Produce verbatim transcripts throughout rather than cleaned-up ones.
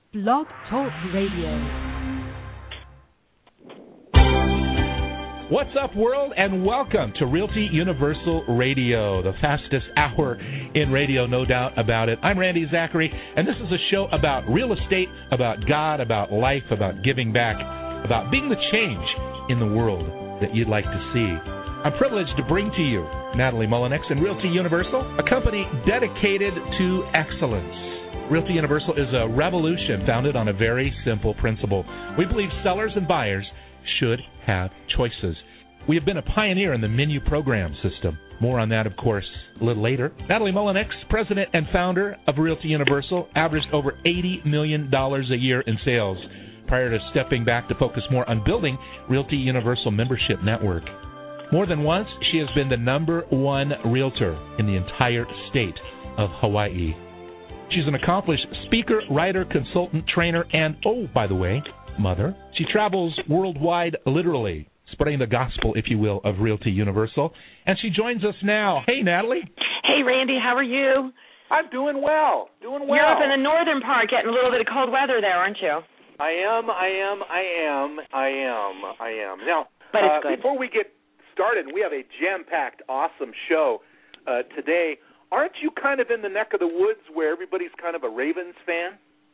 Blog Talk Radio. What's up, world, and welcome to Realty Universal Radio, the fastest hour in radio, no doubt about it. I'm Randy Zachary, and this is a show about real estate, about God, about life, about giving back, about being the change in the world that you'd like to see. I'm privileged to bring to you Natalie Mullinex and Realty Universal, a company dedicated to excellence. Realty Universal is a revolution founded on a very simple principle. We believe sellers and buyers should have choices. We have been a pioneer in the menu program system. More on that, of course, a little later. Natalie Mullinex, president and founder of Realty Universal, averaged over eighty million dollars a year in sales prior to stepping back to focus more on building Realty Universal membership network. More than once, she has been the number one realtor in the entire state of Hawaii. She's an accomplished speaker, writer, consultant, trainer, and, oh, by the way, mother. She travels worldwide, literally, spreading the gospel, if you will, of Realty Universal. And she joins us now. Hey, Natalie. Hey, Randy. How are you? I'm doing well. Doing well. You're up in the northern part getting a little bit of cold weather there, aren't you? I am, I am, I am, I am, I am. Now, but it's uh, good. Before we get started, we have a jam-packed, awesome show uh, today. Aren't you kind of in the neck of the woods where everybody's kind of a Ravens fan?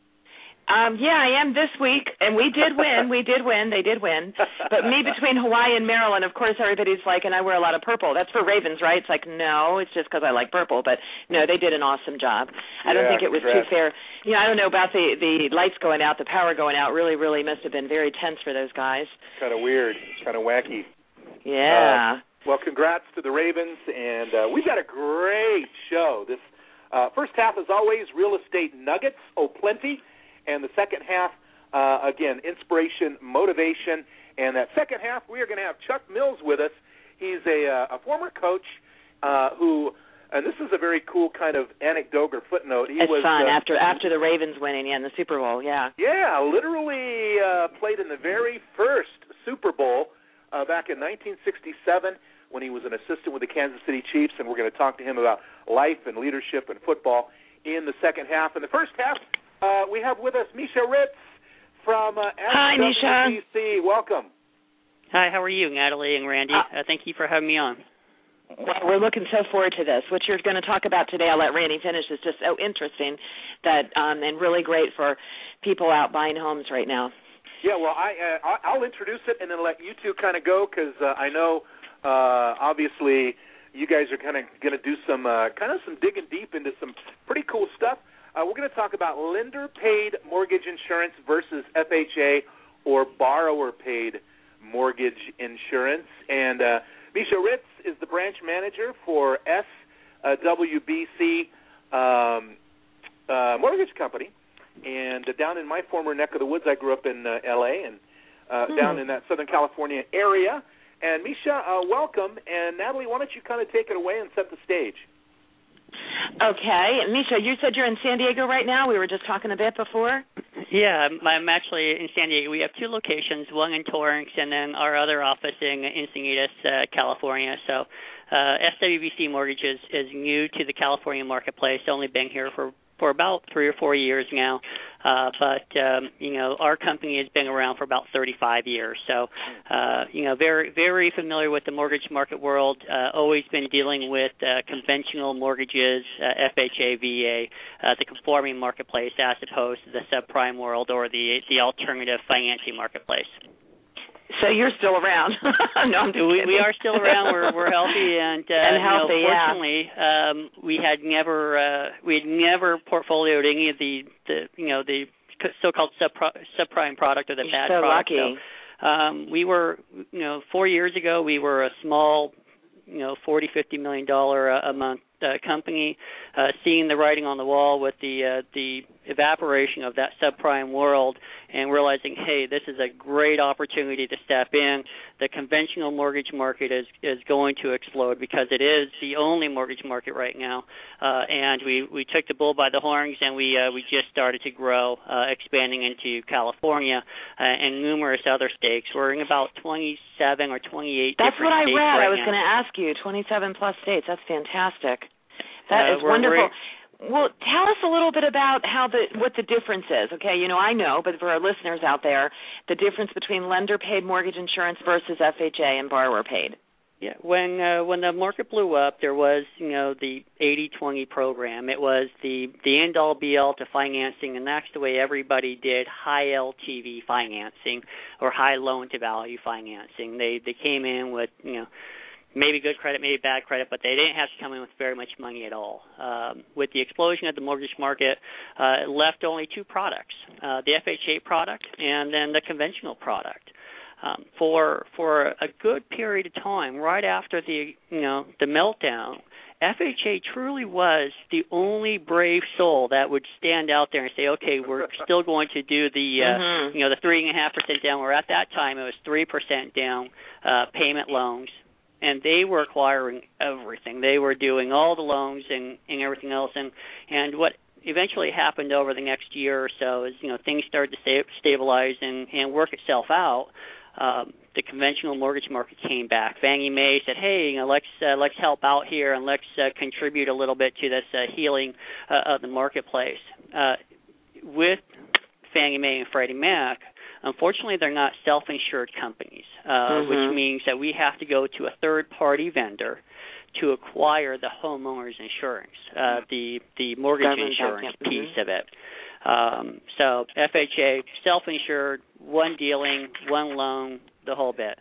Um, yeah, I am this week, and we did win. We did win. They did win. But me between Hawaii and Maryland, of course, everybody's like, and I wear a lot of purple. That's for Ravens, right? It's like, no, it's just because I like purple. But, no, they did an awesome job. I don't yeah, think it was congrats. too fair. You know, I don't know about the, the lights going out, the power going out. Really, really must have been very tense for those guys. Kind of weird. Kind of wacky. Yeah. Uh, well, congrats to the Ravens, and uh, we've got a great show. This uh, first half, as always, real estate nuggets, oh, plenty. And the second half, uh, again, inspiration, motivation. And that second half, we are going to have Chuck Mills with us. He's a, uh, a former coach uh, who, and this is a very cool kind of anecdote or footnote. He it's was, fun uh, after after the Ravens winning, yeah, in the Super Bowl, yeah. Yeah, literally uh, played in the very first Super Bowl uh, back in nineteen sixty-seven when he was an assistant with the Kansas City Chiefs, and we're going to talk to him about life and leadership and football in the second half. In the first half, Uh, we have with us Misha Ritz from uh, Hi, Misha. S W B C. Welcome. Hi, how are you, Natalie and Randy? Uh, uh, thank you for having me on. Well, we're looking so forward to this. What you're going to talk about today, I'll let Randy finish, is just so interesting that um, and really great for people out buying homes right now. Yeah, well, I, uh, I'll introduce it and then let you two kind of go because uh, I know, uh, obviously, you guys are kind of going to do some uh, kind of some digging deep into some pretty cool stuff. Uh, we're going to talk about lender-paid mortgage insurance versus F H A or borrower-paid mortgage insurance. And uh, Misha Ritz is the branch manager for S W B C um, uh, Mortgage Company. And uh, down in my former neck of the woods, I grew up in uh, L A and uh, hmm. down in that Southern California area. And Misha, uh, welcome. And Natalie, why don't you kind of take it away and set the stage? Okay. Misha, you said you're in San Diego right now? We were just talking a bit before. Yeah, I'm, I'm actually in San Diego. We have two locations, one in Torrance and then our other office in Encinitas, uh, California. So uh, S W B C Mortgage is, is new to the California marketplace, only been here for, for about three or four years now. Uh, but, um, you know, our company has been around for about thirty-five years. So, uh, you know, very, very familiar with the mortgage market world, uh, always been dealing with uh, conventional mortgages, uh, F H A, V A, uh, the conforming marketplace as opposed to the subprime world or the, the alternative financing marketplace. So you're still around. No, I'm just we, kidding. we are still around. We're we're healthy and, uh, and healthy. You know, fortunately, yeah. um, we had never uh, we had never portfolioed any of the, the you know the so-called subprime, subprime product or the you're bad so product. Lucky. So, um, we were you know four years ago we were a small you know forty, fifty million dollar a month uh, company, uh, seeing the writing on the wall with the uh, the evaporation of that subprime world and realizing, hey, this is a great opportunity to step in. The conventional mortgage market is, is going to explode because it is the only mortgage market right now. Uh, and we, we took the bull by the horns and we uh, we just started to grow, uh, expanding into California uh, and numerous other states. We're in about twenty-seven or twenty-eight That's different states. That's what I read. Right I was now. going to ask you, twenty-seven plus states. That's fantastic. That uh, is we're, wonderful. We're, Well, tell us a little bit about how the what the difference is. Okay, you know, I know, but for our listeners out there, the difference between lender-paid mortgage insurance versus F H A and borrower-paid. Yeah, when uh, when the market blew up, there was, you know, the eighty twenty program. It was the the end-all be-all to financing, and that's the way everybody did high L T V financing or high loan-to-value financing. They they came in with, you know, maybe good credit, maybe bad credit, but they didn't have to come in with very much money at all. Um, with the explosion of the mortgage market, uh, it left only two products, uh, the F H A product and then the conventional product. Um, for for a good period of time, right after the you know the meltdown, F H A truly was the only brave soul that would stand out there and say, okay, we're still going to do the uh, mm-hmm. you know the three and a half percent down. Where at that time it was three percent down uh, payment loans. And they were acquiring everything. They were doing all the loans and, and everything else. And, and what eventually happened over the next year or so is, you know, things started to sta- stabilize and, and work itself out. Um, the conventional mortgage market came back. Fannie Mae said, hey, you know, let's uh, let's help out here and let's uh, contribute a little bit to this uh, healing uh, of the marketplace. Uh, with Fannie Mae and Freddie Mac, unfortunately, they're not self-insured companies, uh, mm-hmm. which means that we have to go to a third-party vendor to acquire the homeowner's insurance, uh, the the mortgage Government insurance piece mm-hmm. of it. Um, so F H A, self-insured, one dealing, one loan, the whole bit.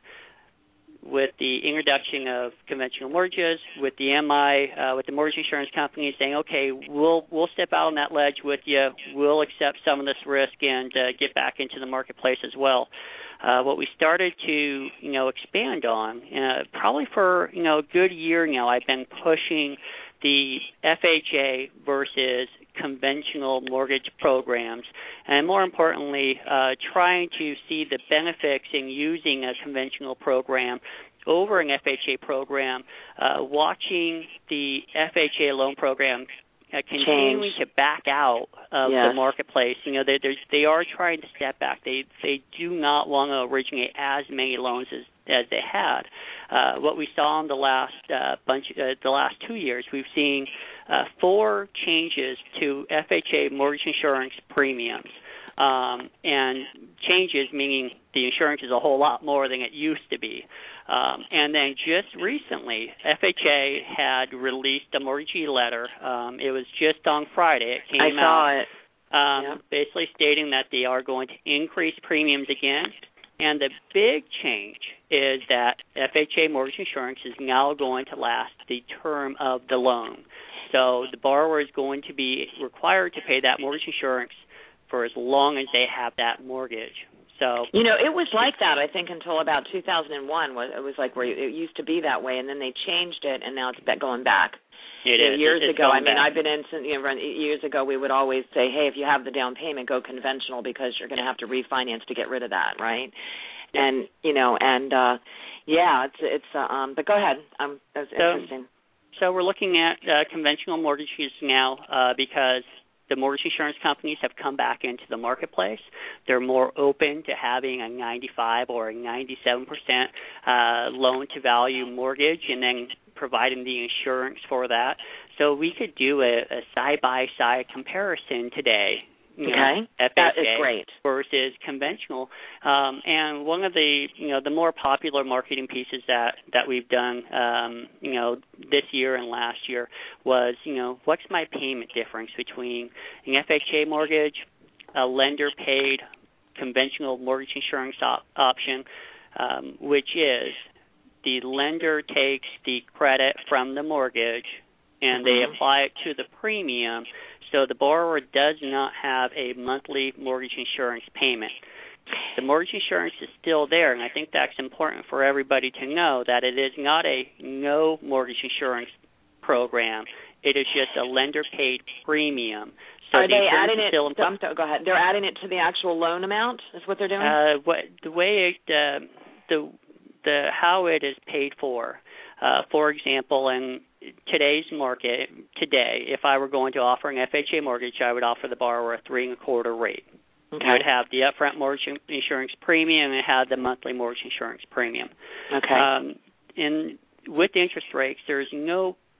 With the introduction of conventional mortgages, with the M I, uh, with the mortgage insurance companies saying, okay, we'll we'll step out on that ledge with you, we'll accept some of this risk and uh, get back into the marketplace as well. Uh, what we started to, you know, expand on, uh, probably for, you know, a good year now, I've been pushing the F H A versus conventional mortgage programs, and more importantly, uh, trying to see the benefits in using a conventional program over an F H A program, uh, watching the F H A loan program uh, continuing Change. to back out of yes. the marketplace. You know, they they are trying to step back. They they do not want to originate as many loans as as they had. Uh, what we saw in the last uh, bunch, uh, the last two years, we've seen uh, four changes to F H A mortgage insurance premiums, um, and changes meaning the insurance is a whole lot more than it used to be. Um, and then just recently, F H A had released a mortgagee letter. Um, it was just on Friday. It came I saw out, it. Um, yeah. basically stating that they are going to increase premiums again. And the big change is that F H A mortgage insurance is now going to last the term of the loan. So the borrower is going to be required to pay that mortgage insurance for as long as they have that mortgage. So you know, it was like that, I think, until about two thousand one. It was like where it used to be that way, and then they changed it, and now it's going back. It you know, is. Years it's ago, I mean, back. I've been in, you know, years ago, we would always say, hey, if you have the down payment, go conventional because you're going to have to refinance to get rid of that, right? Yeah. And, you know, and, uh, yeah, it's, it's uh, um, but go ahead. Um, that's so, interesting. So we're looking at uh, conventional mortgages now uh, because the mortgage insurance companies have come back into the marketplace. They're more open to having a ninety-five or a ninety-seven percent uh, loan-to-value mortgage and then providing the insurance for that. So we could do a, a side-by-side comparison today. You know, okay, F H A that is great. Versus conventional. Um, and one of the, you know, the more popular marketing pieces that, that we've done, um, you know, this year and last year was, you know, what's my payment difference between an F H A mortgage, a lender-paid conventional mortgage insurance op- option, um, which is the lender takes the credit from the mortgage and mm-hmm. they apply it to the premium. So the borrower does not have a monthly mortgage insurance payment. The mortgage insurance is still there, and I think that's important for everybody to know that it is not a no mortgage insurance program. It is just a lender-paid premium. So Are the they adding it? Still imp- go ahead. They're adding it to the actual loan amount. Is what they're doing. Uh, what the way it, uh, the the how it is paid for. Uh, for example, in today's market, today, if I were going to offer an F H A mortgage, I would offer the borrower a three and a quarter rate. Okay. I would have the upfront mortgage insurance premium and have the monthly mortgage insurance premium. Okay. Um, and with interest rates, there's no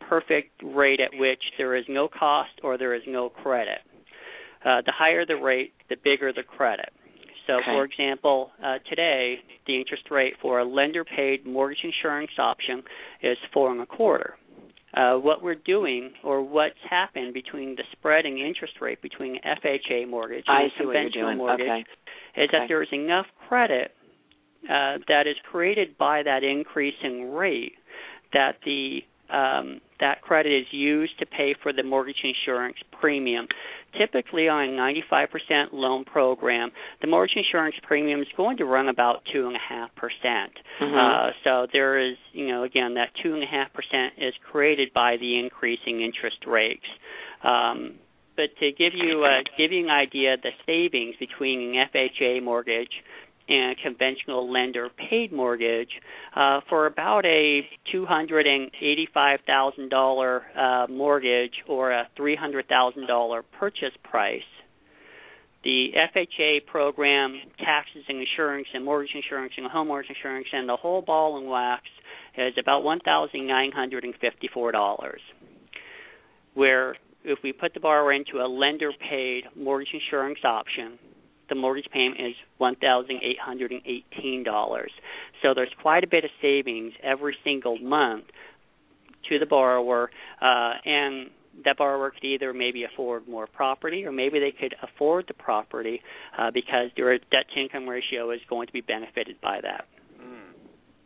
perfect rate at which there is no cost or there is no credit. Uh, the higher the rate, the bigger the credit. So, okay. for example, uh, today the interest rate for a lender-paid mortgage insurance option is four and a quarter. Uh, what we're doing, or what's happened between the spread in interest rate between F H A mortgage and I conventional mortgage, okay. is okay. that there is enough credit uh, that is created by that increase in rate that the um, that credit is used to pay for the mortgage insurance premium. Typically, on a ninety-five percent loan program, the mortgage insurance premium is going to run about two and a half percent. Mm-hmm. So there is, you know, again, that two and a half percent is created by the increasing interest rates. Um, but to give you uh, give you an idea, the savings between an F H A mortgage and a conventional lender-paid mortgage, uh, for about a two hundred eighty-five thousand dollars uh, mortgage or a three hundred thousand dollars purchase price, the F H A program, taxes and insurance and mortgage insurance and homeowners insurance and the whole ball and wax is about one thousand nine hundred fifty-four dollars. Where if we put the borrower into a lender-paid mortgage insurance option, the mortgage payment is one thousand eight hundred eighteen dollars. So there's quite a bit of savings every single month to the borrower, uh, and that borrower could either maybe afford more property or maybe they could afford the property uh, because their debt-to-income ratio is going to be benefited by that. Mm.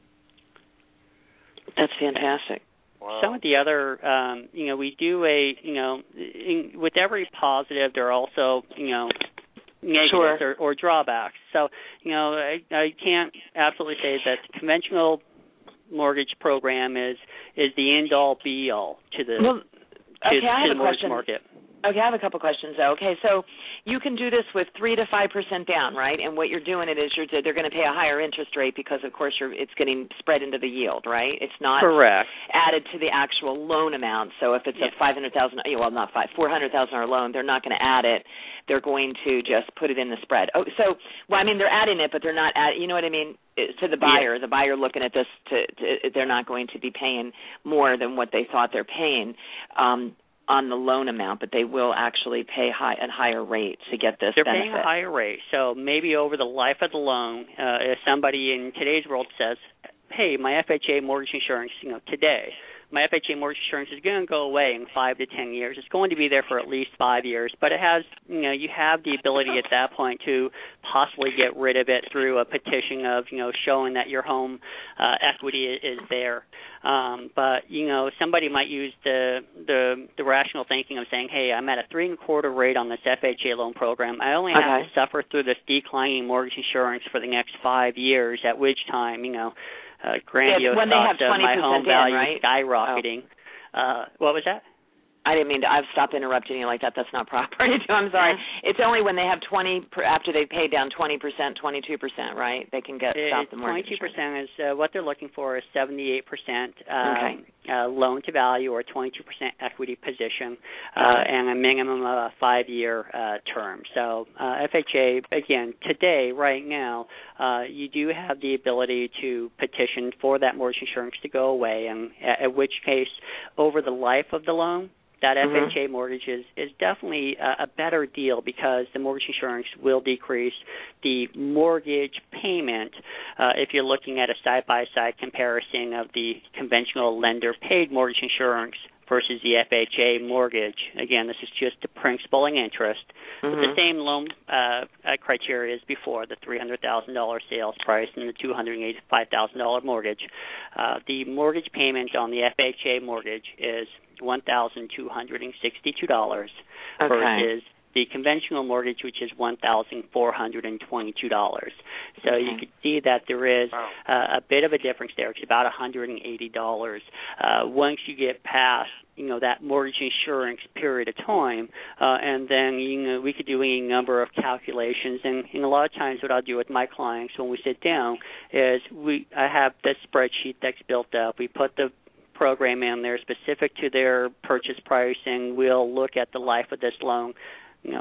That's fantastic. Wow. Some of the other, um, you know, we do a, you know, in, with every positive, there are also, you know, negatives sure. or, or drawbacks. So, you know, I, I can't absolutely say that the conventional mortgage program is is the end-all, be-all to the, well, okay, to, I to have the a mortgage question. market. Okay, I have a couple questions, though. Okay, so you can do this with three to five percent down, right? And what you're doing it is you're they're going to pay a higher interest rate because, of course, you're, it's getting spread into the yield, right? It's not Correct. added to the actual loan amount. So if it's yeah. a five hundred thousand, well, not five, four hundred thousand dollar loan, they're not going to add it. They're going to just put it in the spread. Oh, so well, I mean, they're adding it, but they're not add. You know what I mean? To the buyer, yeah. the buyer looking at this, to, to they're not going to be paying more than what they thought they're paying. Um, on the loan amount, but they will actually pay high at higher rates to get this They're benefit. paying a higher rate. So maybe over the life of the loan, uh, if somebody in today's world says, hey, my F H A mortgage insurance, you know, today, my F H A mortgage insurance is going to go away in five to ten years. It's going to be there for at least five years, but it has, you know, you have the ability at that point to possibly get rid of it through a petition of, you know, showing that your home uh, equity is there. Um, but, you know, somebody might use the, the the rational thinking of saying, hey, I'm at a three and a quarter rate on this F H A loan program. I only have okay. to suffer through this declining mortgage insurance for the next five years, at which time, you know, uh, grandiose yeah, when they thoughts have of my home in, value right? skyrocketing. Oh. Uh, what was that? I didn't mean to. I've stopped interrupting you like that. That's not proper to do. I'm sorry. Yeah. It's only when they have twenty per, after they pay down twenty percent, twenty-two percent, right? They can get it, stop the mortgage. twenty-two percent is uh, what they're looking for is seventy-eight percent um, okay. uh, loan to value or twenty-two percent equity position uh, and a minimum of a five-year uh, term. So uh, F H A, again, today, right now, uh, you do have the ability to petition for that mortgage insurance to go away, and at, at which case, over the life of the loan, that mm-hmm. F H A mortgage is, is definitely a, a better deal because the mortgage insurance will decrease the mortgage payment uh, if you're looking at a side-by-side comparison of the conventional lender-paid mortgage insurance versus the F H A mortgage. Again, this is just the principal and interest. Mm-hmm. With the same loan uh, criteria as before, the three hundred thousand dollars sales price and the two hundred eighty-five thousand dollars mortgage. Uh, the mortgage payment on the F H A mortgage is one thousand two hundred sixty-two dollars okay. versus the conventional mortgage, which is one thousand four hundred twenty-two dollars. So okay. you can see that there is wow. uh, a bit of a difference there. It's about one hundred eighty dollars. Uh, once you get past, you know, that mortgage insurance period of time, uh, and then, you know, we could do any number of calculations. And, and a lot of times what I'll do with my clients when we sit down is we I have this spreadsheet that's built up. We put the program in there specific to their purchase price, and we'll look at the life of this loan. You know,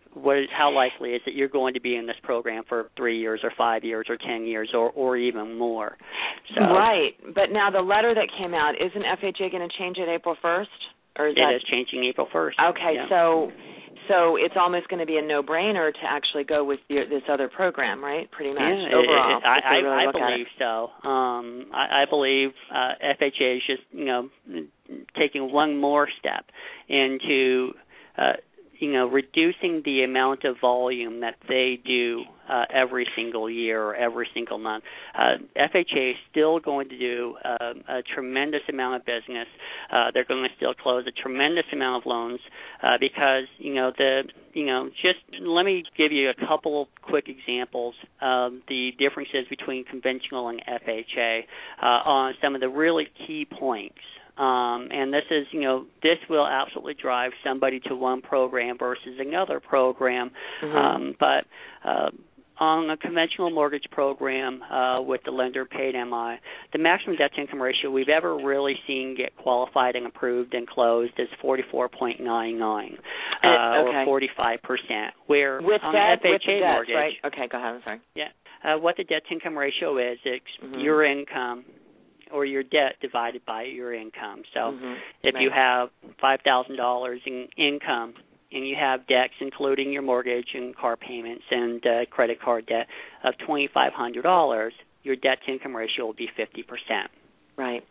what is, how likely is it you're going to be in this program for three years or five years or ten years or, or even more. So, right. But now the letter that came out, isn't F H A going to change it April first? Or is it that... is changing April first. Okay, yeah. so so it's almost going to be a no-brainer to actually go with your, this other program, right? Pretty much yeah, overall. It, it, I, really I, I believe so. Um, I, I believe uh, F H A is just, you know, taking one more step into, uh, you know, reducing the amount of volume that they do uh, every single year or every single month. Uh, F H A is still going to do uh, a tremendous amount of business. Uh, they're going to still close a tremendous amount of loans uh, because, you know, the, you know, just let me give you a couple of quick examples of the differences between conventional and F H A uh, on some of the really key points. Um, and this is, you know, this will absolutely drive somebody to one program versus another program. Mm-hmm. Um, but uh, on a conventional mortgage program uh, with the lender paid M I, the maximum debt-to-income ratio we've ever really seen get qualified and approved and closed is forty-four point nine nine, uh, okay. or forty-five percent. Where with on debt, F H A with the debts, mortgage, right? Okay, go ahead. I'm sorry. Yeah, uh, what the debt-to-income ratio is, it's mm-hmm. your income or your debt divided by your income. So mm-hmm. if right. you have five thousand dollars in income and you have debts including your mortgage and car payments and uh, credit card debt of twenty-five hundred dollars, your debt-to-income ratio will be fifty percent. Right.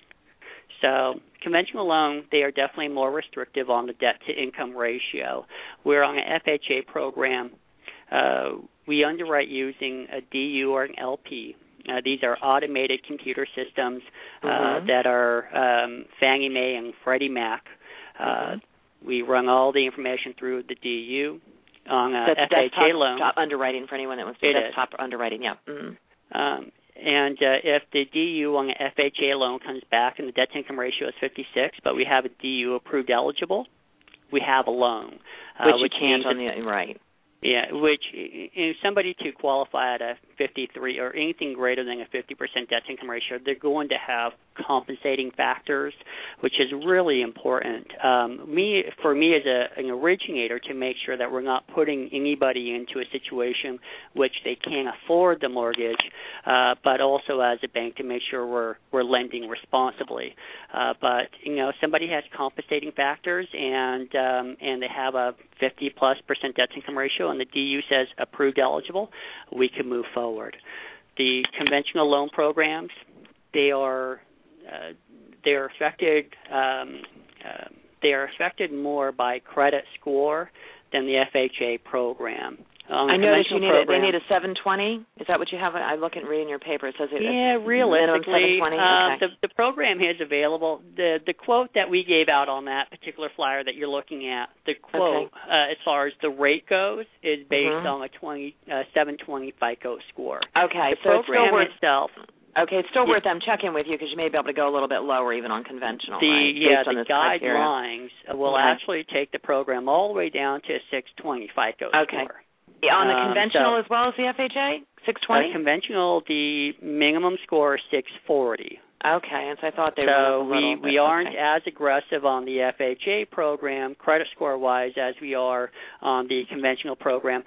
So conventional loan, they are definitely more restrictive on the debt-to-income ratio. Where on an F H A program, uh, we underwrite using a D U or an L P. Uh, these are automated computer systems uh, mm-hmm. that are um, Fannie Mae and Freddie Mac. Uh, mm-hmm. We run all the information through the D U on a That's F H A loan. Desktop underwriting for anyone that wants to do desktop underwriting, yeah. Mm-hmm. Um, and uh, if the D U on an F H A loan comes back and the debt-to-income ratio is fifty-six, but we have a D U approved eligible, we have a loan. Uh, which, which you can't on that, the, right. Yeah, which if somebody to qualify at a fifty-three or anything greater than a fifty percent debt-to-income ratio, they're going to have compensating factors, which is really important. Um, me, for me as a, an originator, to make sure that we're not putting anybody into a situation which they can't afford the mortgage, uh, but also as a bank to make sure we're we're lending responsibly. Uh, but you know, somebody has compensating factors and um, and they have a fifty plus percent debt-to-income ratio, and the D U says approved eligible, we can move forward. The conventional loan programs, they are uh, they are affected um, uh, they are affected more by credit score than the F H A program. Um, I noticed you need a, they program, need a seven twenty. Is that what you have? I look and read in your paper. It says it. Yeah, realistically, minimum seven twenty. Uh, okay. the, the program is available. The the quote that we gave out on that particular flyer that you're looking at, the quote okay. uh, as far as the rate goes, is based mm-hmm. on a twenty uh, seven twenty FICO score. Okay, the so program it's still worth, itself. Okay, it's still yeah. worth them checking with you because you may be able to go a little bit lower even on conventional. The right? yeah, Based on the this guidelines criteria. will okay. actually take the program all the way down to a six twenty FICO okay. score. Yeah, on the Um, conventional so, as well as the F H A, six twenty. Uh, conventional, the minimum score is six forty. Okay, and so I thought they so were a little we bit. we aren't okay. as aggressive on the F H A program, credit score wise, as we are on the conventional program.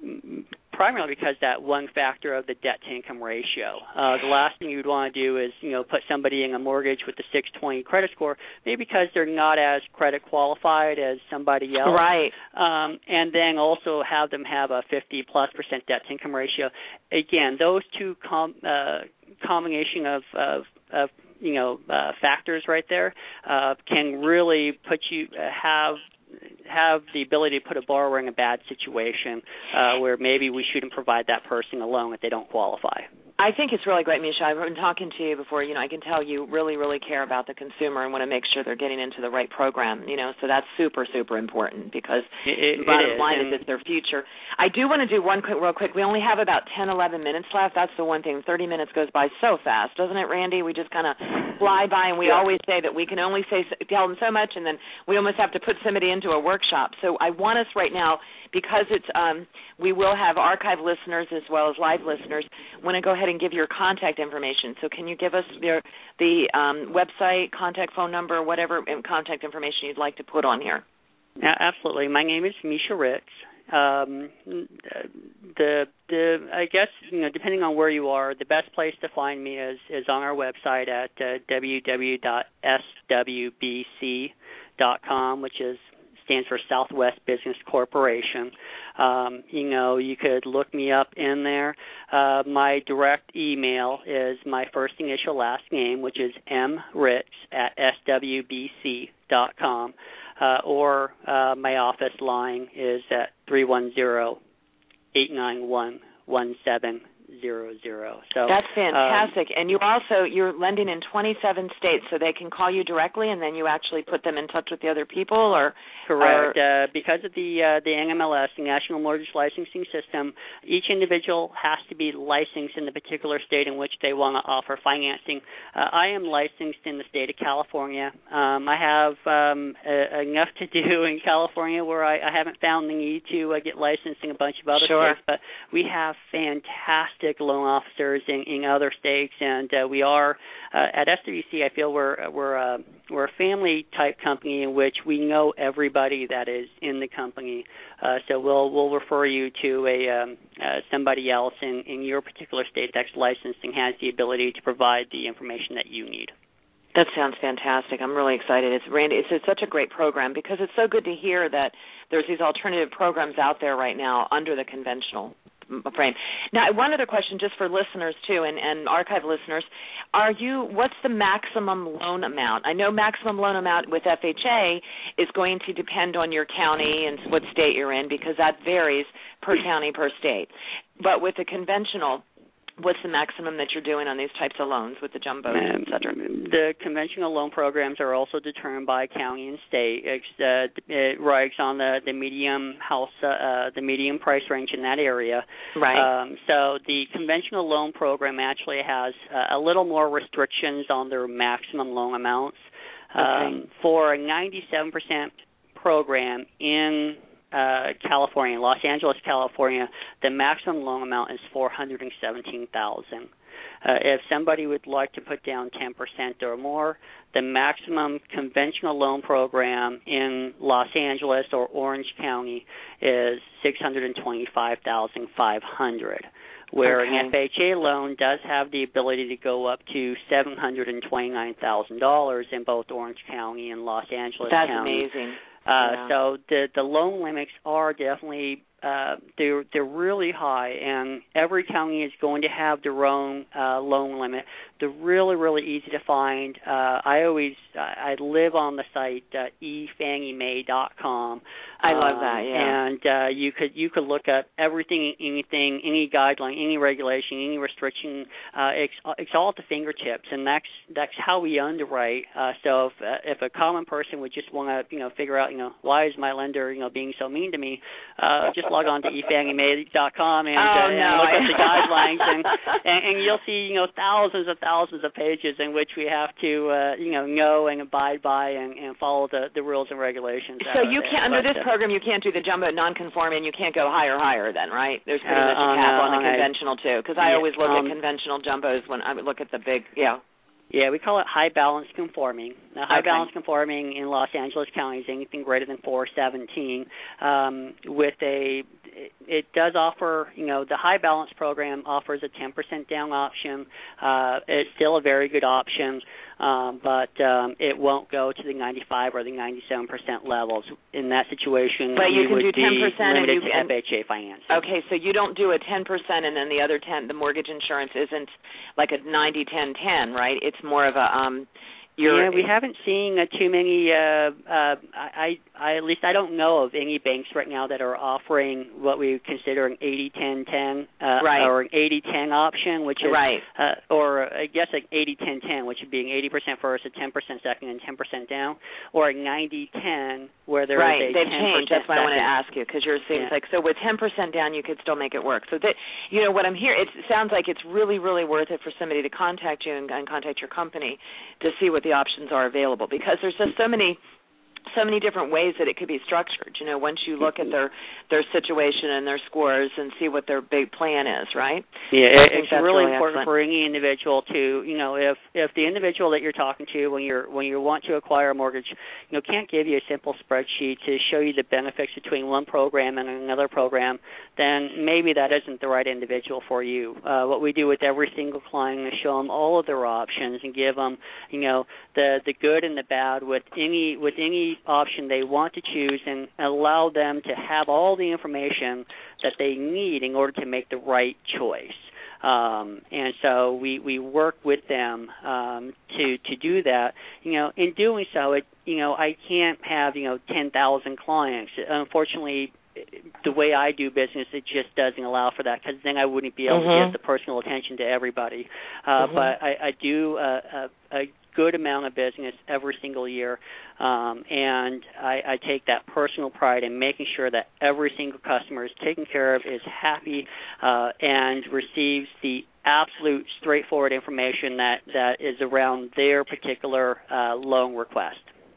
Primarily because that one factor of the debt-to-income ratio. Uh, the last thing you'd want to do is, you know, put somebody in a mortgage with a six twenty credit score, maybe because they're not as credit qualified as somebody else. Right. Um, and then also have them have a fifty plus percent debt-to-income ratio. Again, those two com- uh, combination of, of, of you know, uh, factors right there uh, can really put you uh, have. have the ability to put a borrower in a bad situation uh, where maybe we shouldn't provide that person a loan if they don't qualify. I think it's really great, Misha. I've been talking to you before. You know, I can tell you really, really care about the consumer and want to make sure they're getting into the right program. You know, so that's super, super important because it, it, the bottom it is. line is it's their future. I do want to do one quick, real quick. We only have about ten, eleven minutes left. That's the one thing. thirty minutes goes by so fast, doesn't it, Randy? We just kind of fly by, and we yeah. always say that we can only say tell them so much, and then we almost have to put somebody into a workshop. So I want us right now, because it's um, we will have archive listeners as well as live listeners, want to go ahead and give your contact information. So can you give us your, the um, website, contact phone number, whatever contact information you'd like to put on here? Yeah, absolutely. My name is Misha Ritz, um, the the I guess you know depending on where you are, the best place to find me is is on our website at uh, w w w dot s w b c dot com, which is stands for Southwest Business Corporation. Um, you know, you could look me up in there. Uh, my direct email is my first initial last name, which is mritz at s w b c dot com, uh, or uh, my office line is at three one zero, eight nine one, one seven zero zero. So that's fantastic. Um, and you also you're lending in twenty-seven states, so they can call you directly, and then you actually put them in touch with the other people, or correct. Or, uh, because of the uh, the N M L S, the National Mortgage Licensing System, each individual has to be licensed in the particular state in which they want to offer financing. Uh, I am licensed in the state of California. Um, I have um, uh, enough to do in California where I, I haven't found the need to uh, get licensed in a bunch of other sure. states, but we have fantastic loan officers in, in other states, and uh, we are uh, at S W B C. I feel we're we're uh, we're a family type company in which we know everybody that is in the company. Uh, so we'll we'll refer you to a um, uh, somebody else in, in your particular state that's licensed and has the ability to provide the information that you need. That sounds fantastic. I'm really excited. It's Randy. It's, it's such a great program because it's so good to hear that there's these alternative programs out there right now under the conventional frame. Now, one other question just for listeners, too, and, and archive listeners. Are you, what's the maximum loan amount? I know maximum loan amount with F H A is going to depend on your county and what state you're in because that varies per county, per state. But with the conventional, what's the maximum that you're doing on these types of loans with the jumbos, um, et cetera? The conventional loan programs are also determined by county and state. It's, uh, it ranks on the, the medium house, uh, the medium price range in that area. Right. Um, so the conventional loan program actually has uh, a little more restrictions on their maximum loan amounts. Okay. Um, for a ninety-seven percent program in Uh, California, Los Angeles, California, the maximum loan amount is four hundred seventeen thousand dollars. Uh, if somebody would like to put down ten percent or more, the maximum conventional loan program in Los Angeles or Orange County is six hundred twenty-five thousand five hundred dollars, where okay. an F H A loan does have the ability to go up to seven hundred twenty-nine thousand dollars in both Orange County and Los Angeles That's County. That's amazing. Uh, yeah. So the the loan limits are definitely uh, they're they're really high, and every county is going to have their own uh, loan limit. They're really really easy to find. Uh, I always I live on the site uh, e fannie mae dot com. I love that. Yeah. And uh, you could you could look up everything, anything, any guideline, any regulation, any restriction. Uh, it's it's all at the fingertips, and that's that's how we underwrite. Uh, so if uh, if a common person would just want to you know figure out you know why is my lender you know being so mean to me, uh, just log on to e fannie mae dot com and, oh, uh, no. and look up the guidelines, and, and and you'll see you know thousands and thousands of pages in which we have to uh, you know know and abide by and, and follow the, the rules and regulations. So you there. can't under but, this uh, program you can't do the jumbo non-conforming. You can't go higher higher then, right? There's pretty uh, much a on, cap uh, on the on conventional a, too, because I yeah, always look um, at conventional jumbos when I look at the big yeah. Yeah, we call it high balance conforming. Now, high okay. balance conforming in Los Angeles County is anything greater than four seventeen. Um, with a, it, it does offer, you know, the high balance program offers a ten percent down option. Uh, it's still a very good option, um, but um, it won't go to the ninety-five or the ninety-seven percent levels. In that situation, but you, you can would do ten be percent limited and you, to and, F H A financing. Okay, so you don't do a ten percent and then the other ten, the mortgage insurance isn't like a ninety ten ten, right? It's more of a um. You're, yeah, we haven't seen uh, too many. Uh, uh, I, I, at least I don't know of any banks right now that are offering what we consider an eighty ten ten uh, right. or an eighty ten option, which is right. uh, or I guess like eighty ten ten, which would be an eighty percent first, a ten percent second, and ten percent down, or a ninety ten where there right. is a They've ten percent changed. That's why second. I wanted to ask you because yours seems yeah. like so with ten percent down you could still make it work. So that you know what I'm hearing, it sounds like it's really really worth it for somebody to contact you and, and contact your company to see what the options are available. Because there's just so many so many different ways that it could be structured. You know, once you look at their their situation and their scores and see what their big plan is, right? Yeah, it, it's really, really important excellent. for any individual to, you know, if if the individual that you're talking to when you're when you want to acquire a mortgage, you know, can't give you a simple spreadsheet to show you the benefits between one program and another program, then maybe that isn't the right individual for you. Uh, what we do with every single client is show them all of their options and give them, you know, the the good and the bad with any with any option they want to choose, and allow them to have all the information that they need in order to make the right choice. Um, and so we, we work with them um, to to do that. You know, in doing so, it you know I can't have you know ten thousand clients. Unfortunately, the way I do business, it just doesn't allow for that, because then I wouldn't be able mm-hmm. to give the personal attention to everybody. Uh, mm-hmm. But I, I do a, a, a good amount of business every single year, um, and I, I take that personal pride in making sure that every single customer is taken care of, is happy, uh, and receives the absolute straightforward information that, that is around their particular uh, loan request.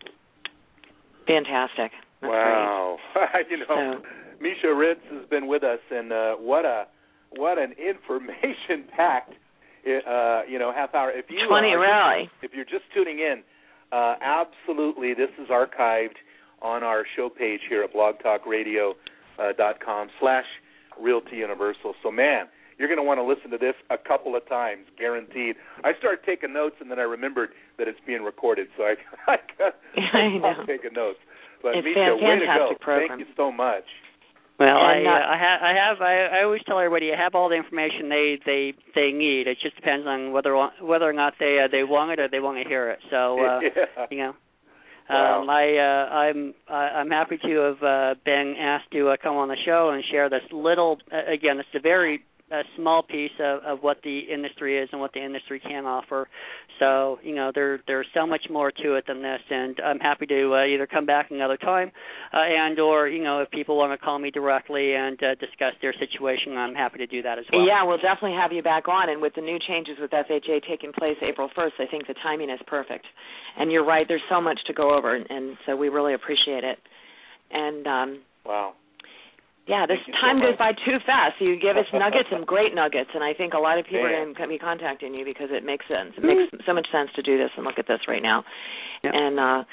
Fantastic. That's wow. you know, so. Misha Ritz has been with us, and uh, what a what an information-packed Uh, you know, half hour. If you twenty uh, really. If you're just tuning in, uh, absolutely, this is archived on our show page here at blogtalkradio dot com slash Realty Universal. So, man, you're going to want to listen to this a couple of times, guaranteed. I started taking notes, and then I remembered that it's being recorded, so I I got I know. taking notes. But it's Misha, a way to go! program. Thank you so much. Well, and, I, uh, uh, I, ha- I have. I, I always tell everybody, I have all the information they, they, they need. It just depends on whether whether or not they uh, they want it or they want to hear it. So, uh, yeah. you know, wow. um, I uh, I'm I'm happy to have uh, been asked to uh, come on the show and share this little. Uh, again, it's a very a small piece of, of what the industry is and what the industry can offer. So, you know, there there's so much more to it than this, and I'm happy to uh, either come back another time uh, and or, you know, if people want to call me directly and uh, discuss their situation, I'm happy to do that as well. Yeah, we'll definitely have you back on, and with the new changes with F H A taking place April first, I think the timing is perfect. And you're right, there's so much to go over, and, and so we really appreciate it. And um, wow. Yeah, this time so goes by too fast. You give us nuggets and great nuggets, and I think a lot of people Man. are going to be contacting you because it makes sense. It makes so much sense to do this and look at this right now. Yep. And uh,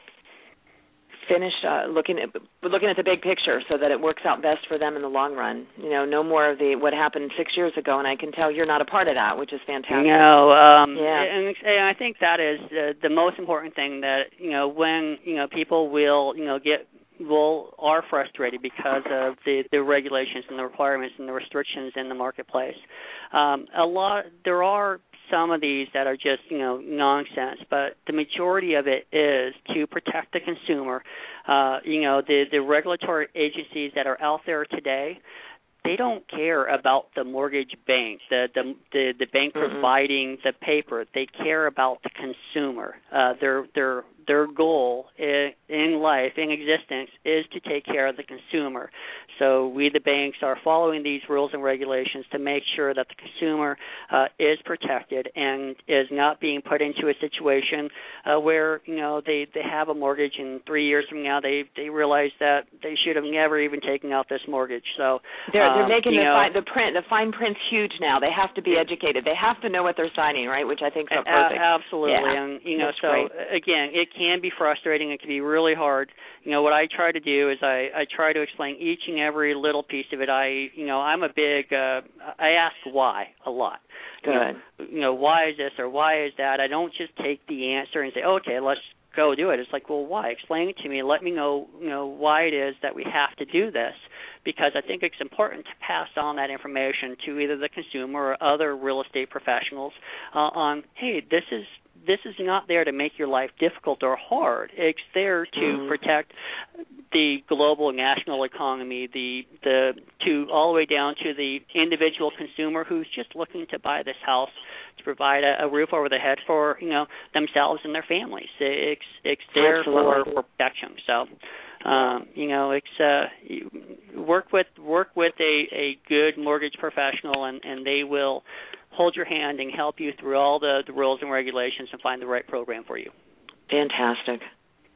finish uh, looking at looking at the big picture so that it works out best for them in the long run. You know, no more of the what happened six years ago, and I can tell you're not a part of that, which is fantastic. No, um, yeah. and, and I think that is uh, the most important thing, that, you know, when, you know, people will, you know, get will are frustrated because of the, the regulations and the requirements and the restrictions in the marketplace. Um, a lot there are some of these that are just, you know, nonsense, but the majority of it is to protect the consumer. Uh, you know, the, the regulatory agencies that are out there today, they don't care about the mortgage bank, the the the, the bank mm-hmm. providing the paper. They care about the consumer. Uh, their their their goal in, in life, in existence, is to take care of the consumer. So we, the banks, are following these rules and regulations to make sure that the consumer uh, is protected and is not being put into a situation uh, where, you know, they, they have a mortgage and three years from now they, they realize that they should have never even taken out this mortgage. So they're, they're um, making the, know, fi- the print, the fine print's huge now. They have to be educated. They have to know what they're signing, right? Which I think is so perfect. Absolutely, yeah. and you know, That's so great. again, it can be frustrating. It can be really hard. You know, what I try to do is I, I try to explain each and every little piece of it. I, you know, I'm a big, uh, I ask why a lot. Good. You know, you know, why is this or why is that? I don't just take the answer and say, okay, let's go do it. It's like, well, why? Explain it to me. Let me know, you know, why it is that we have to do this, because I think it's important to pass on that information to either the consumer or other real estate professionals uh, on, hey, this is this is not there to make your life difficult or hard. It's there to mm. protect the global national economy, the the to all the way down to the individual consumer who's just looking to buy this house to provide a, a roof over their head for, you know, themselves and their families. It's it's there for, for protection. So, um, you know, it's uh, you work with work with a, a good mortgage professional, and, and they will hold your hand and help you through all the, the rules and regulations and find the right program for you. Fantastic.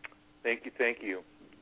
Thank you, thank you.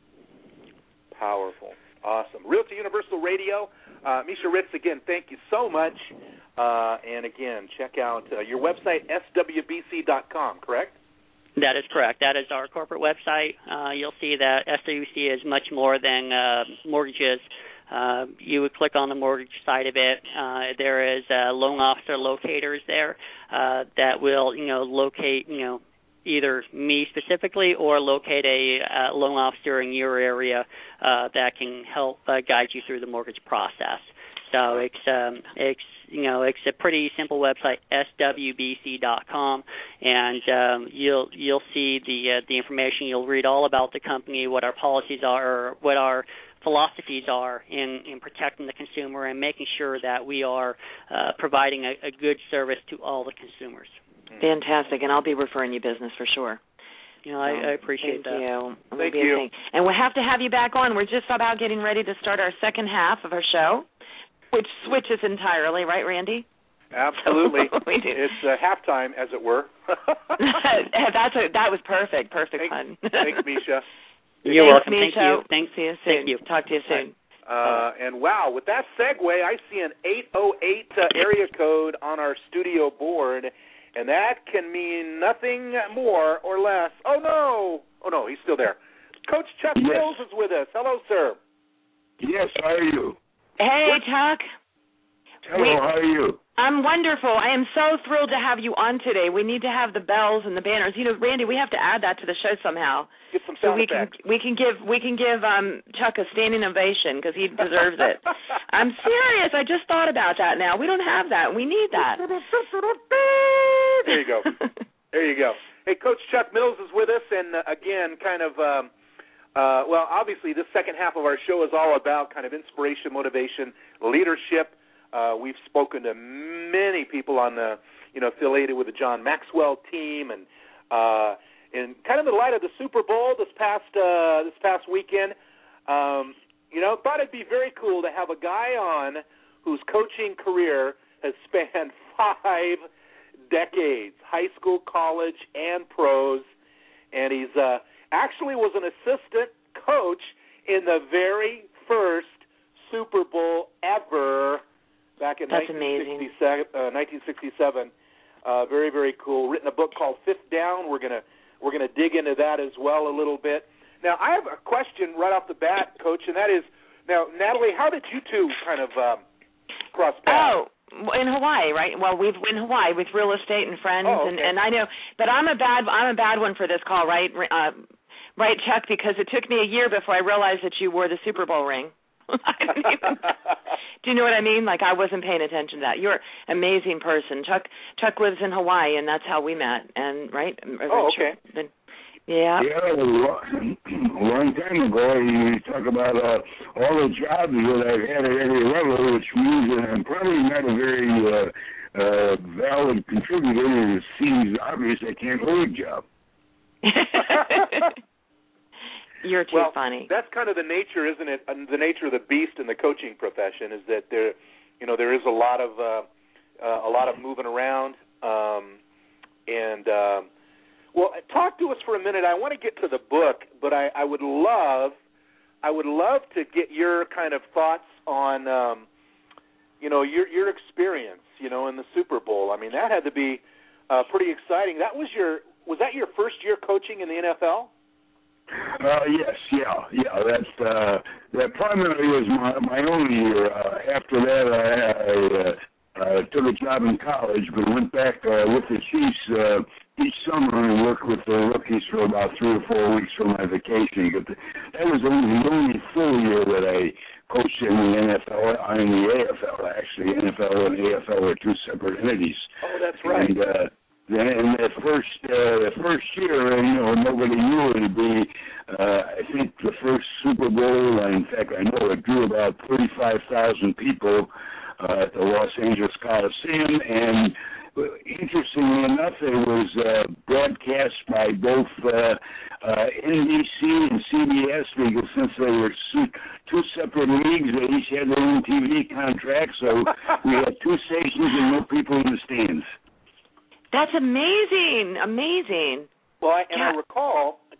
Powerful. Awesome. Realty Universal Radio. Uh, Misha Ritz, again, thank you so much. Uh, and, again, check out uh, your website, S W B C dot com, correct? That is correct. That is our corporate website. Uh, you'll see that S W B C is much more than uh, mortgages. Uh, you would click on the mortgage side of it. Uh, there is uh, loan officer locators there uh, that will, you know, locate, you know, either me specifically or locate a uh, loan officer in your area uh, that can help uh, guide you through the mortgage process. So it's um, it's you know it's a pretty simple website, S W B C dot com, and um, you'll you'll see the uh, the information. You'll read all about the company, what our policies are, or what our philosophies are in, in protecting the consumer and making sure that we are uh, providing a, a good service to all the consumers. Fantastic, and I'll be referring you business for sure. You know, I, I appreciate Thank that. You. Thank you. Thing. And we'll have to have you back on. We're just about getting ready to start our second half of our show, which switches entirely, right, Randy? Absolutely. we do. It's uh, halftime, as it were. That's a, that was perfect. Perfect Thanks, fun. thanks, Misha. You're Thanks, welcome. Misha. Thank you. Thanks. See you soon. Thank you. Talk to you soon. Uh, and wow, with that segue, I see an eight oh eight uh, area code on our studio board, and that can mean nothing more or less. Oh, no. Oh, no, he's still there. Coach Chuck Yes. Mills is with us. Hello, sir. Yes, how are you? Hey, Chuck. Hello, We- how are you? I'm wonderful. I am so thrilled to have you on today. We need to have the bells and the banners. You know, Randy, we have to add that to the show somehow. Get some So sound we effects. can we can give we can give um, Chuck a standing ovation because he deserves it. I'm serious. I just thought about that. Now we don't have that. We need that. There you go. There you go. Hey, Coach Chuck Mills is with us, and uh, again, kind of, um, uh, well, obviously, this second half of our show is all about kind of inspiration, motivation, leadership. Uh, we've spoken to many people on the, you know, affiliated with the John Maxwell team, and uh, in kind of the light of the Super Bowl this past uh, this past weekend, um, you know, thought it'd be very cool to have a guy on whose coaching career has spanned five decades, high school, college, and pros, and he's uh, actually was an assistant coach in the very first Super Bowl ever back in That's nineteen sixty-seven. amazing. Uh, nineteen sixty-seven. Uh, very, very cool. Written a book called Fifth Down. We're gonna we're gonna dig into that as well a little bit. Now, I have a question right off the bat, Coach, and that is, now, Natalie, how did you two kind of um, cross paths? Oh, in Hawaii, right? Well, we've in Hawaii with real estate and friends, Oh, okay. and, and I know, but I'm a bad I'm a bad one for this call, right? Uh, right, Chuck? Because it took me a year before I realized that you wore the Super Bowl ring. I didn't even, do you know what I mean? Like, I wasn't paying attention to that. You're an amazing person. Chuck Chuck lives in Hawaii, and that's how we met. And right? Oh, okay. Then, yeah. Yeah, a long, a long time ago, you talk about uh, all the jobs that I've had at every level, which means that I'm probably not a very uh, uh, valid contributor. It seems obvious I can't hold a job. You're too well, funny. That's kind of the nature, isn't it? Uh, the nature of the beast in the coaching profession is that there, you know, there is a lot of uh, uh, a lot of moving around. Um, and um, well, talk to us for a minute. I want to get to the book, but I, I would love, I would love to get your kind of thoughts on, um, you know, your your experience, you know, in the Super Bowl. I mean, that had to be uh, pretty exciting. That was your was that your first year coaching in the N F L? Uh, yes, yeah, yeah. That's uh, that primarily was my my only year. Uh, after that, I, I uh, uh, took a job in college, but went back uh, with the Chiefs uh, each summer and worked with the rookies for about three or four weeks for my vacation. But the, that was only the only full year that I coached in the N F L, in the A F L. Actually, N F L and A F L are two separate entities. Oh, that's right. And, uh, in the first uh, the first year, you know, nobody knew it'd be. Uh, I think the first Super Bowl. In fact, I know it drew about thirty-five thousand people uh, at the Los Angeles Coliseum, and interestingly enough, it was uh, broadcast by both uh, uh, N B C and C B S because since they were two separate leagues, they each had their own T V contracts, so we had two stations and no people in the stands. That's amazing, amazing. Well, I, and yeah. I recall,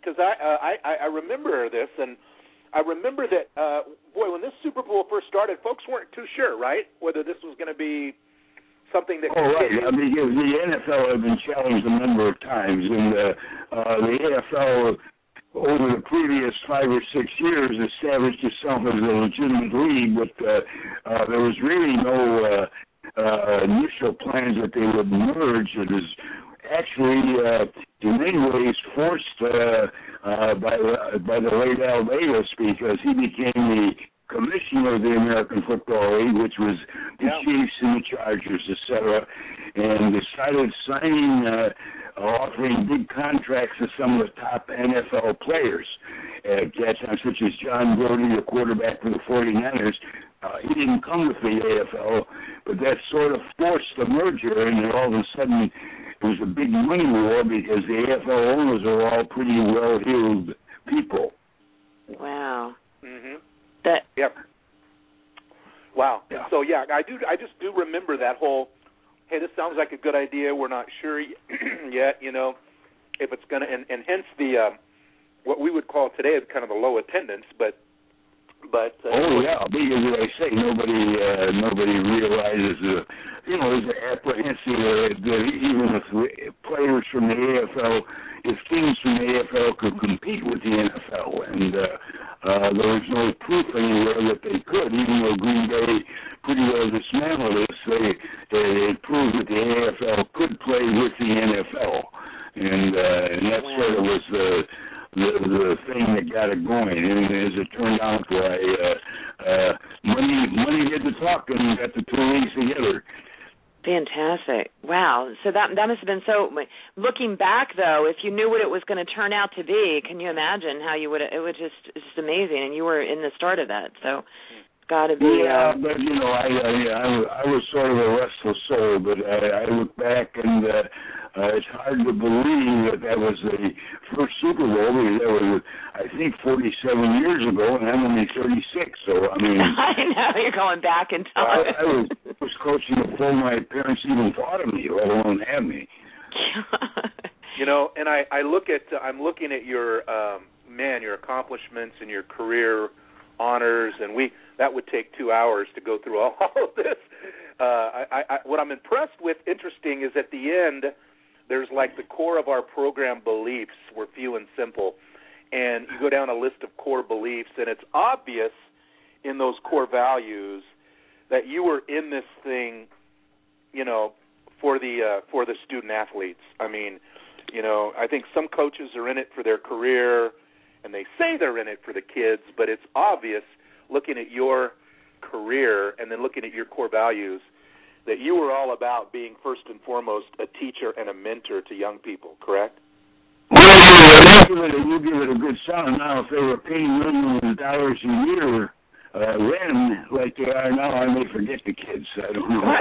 because I, uh, I I remember this, and I remember that uh, boy, when this Super Bowl first started, folks weren't too sure, right, whether this was going to be something that. Oh, right. I mean, the N F L had been challenged a number of times, and uh, uh, the A F L over the previous five or six years established itself as a legitimate league, but uh, uh, there was really no uh, uh, initial plans that they would merge. It was actually, uh, in many ways, forced uh, uh, by, uh, by the late Al Davis, because he became the commissioner of the American Football League, which was the yeah. Chiefs and the Chargers, et cetera, and decided signing, uh, offering big contracts to some of the top N F L players at that time, such as John Brody, the quarterback for the forty-niners. Uh, he didn't come with the A F L, but that sort of forced the merger, and all of a sudden it was a big money war because the A F L owners are all pretty well-heeled people. Wow. Mm-hmm. That. Yep. Wow. Yeah. So yeah, I do. I just do remember that whole. Hey, this sounds like a good idea. We're not sure yet, you know, if it's going to, and, and hence the, uh, what we would call today kind of the low attendance, but, but. Uh, oh, yeah, because as I say, nobody, uh, nobody realizes, uh, you know, there's apprehensive uh, that even if players from the A F L, if teams from the A F L could compete with the N F L, and uh, uh, there was no proof anywhere that they could, even though Green Bay pretty well dismantled this, they, they proved that the A F L could play with the N F L, and, uh, and that wow. sort of was the, the the thing that got it going. And as it turned out, why uh, uh, money money did the talking and got the two leagues together. Fantastic! Wow. So that that must have been so. Looking back, though, if you knew what it was going to turn out to be, can you imagine how you would? It was just it's just amazing, and you were in the start of that. So. Got to be. Yeah, uh, but you know, I, I I I was sort of a restless soul, but I, I look back and uh, uh, it's hard to believe that that was the first Super Bowl. That was, I think, forty-seven years ago, and I'm only thirty-six. So I mean, I know you're going back in time. I, I was was coaching before my parents even thought of me, let alone have me. You know, and I I look at uh, I'm looking at your um, man, your accomplishments and your career honors, and we that would take two hours to go through all, all of this. Uh, I, I, what I'm impressed with, interesting, is at the end, there's like the core of our program beliefs were few and simple, and you go down a list of core beliefs, and it's obvious in those core values that you were in this thing, you know, for the uh, for the student athletes. I mean, you know, I think some coaches are in it for their career, and they say they're in it for the kids, but it's obvious looking at your career and then looking at your core values that you were all about being first and foremost a teacher and a mentor to young people, correct? Well, you give it a, you give it a good sound. Now, if they were paying millions of dollars a year uh, then, like they are now, I may forget the kids. I don't know.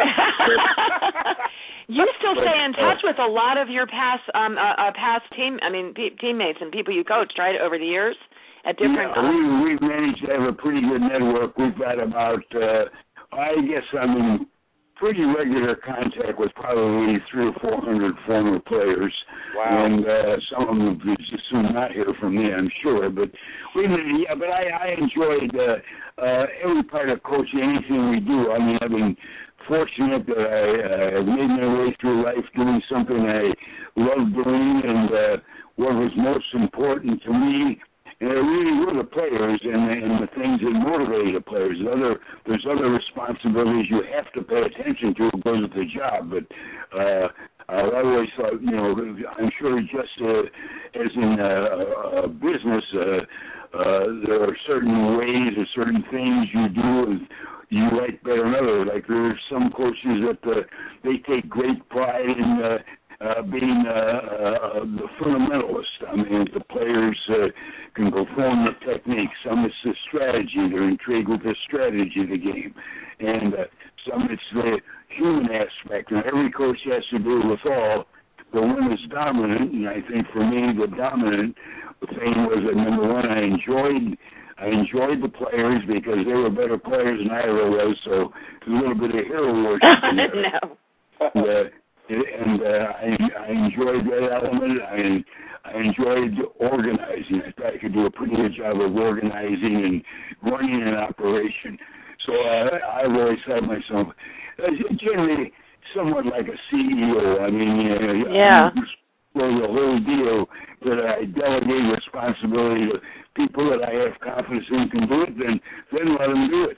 You still stay in touch with a lot of your past um, uh, uh, past team, I mean, pe- teammates and people you coached, right, over the years at different. Yeah, we we've managed to have a pretty good network. We've got about, uh, I guess, I'm in pretty regular contact with probably three or four hundred former players. Wow. And uh, some of them would just soon not hear from me, I'm sure. But we, yeah, but I, I enjoyed uh, uh, every part of coaching, anything we do. I mean, I've been fortunate that I uh, made my way through life doing something I love doing, and uh, what was most important to me, and it really were the players and, and the things that motivated the players. Other, there's other responsibilities you have to pay attention to. It goes with the job, but uh, I always thought, you know, I'm sure just uh, as in uh, a business, uh, uh, there are certain ways or certain things you do you like better than others. Like there are some coaches that uh, they take great pride in uh, uh, being uh, uh, the fundamentalist. I mean, if the players uh, can perform the technique. Some it's the strategy. They're intrigued with the strategy of the game. And uh, some it's the human aspect. And every coach has to do with all. The one is dominant, and I think for me the dominant thing was that, number one, I enjoyed I enjoyed the players because they were better players than I ever was, so it's a little bit of hero worship. No. And, uh, and uh, I, I enjoyed that element. I, I enjoyed organizing. I thought I could do a pretty good job of organizing and running an operation. So uh, I've always thought myself uh, generally somewhat like a C E O. I mean, uh, yeah. for the whole deal, that I delegate responsibility to people that I have confidence in can do it, then then let them do it.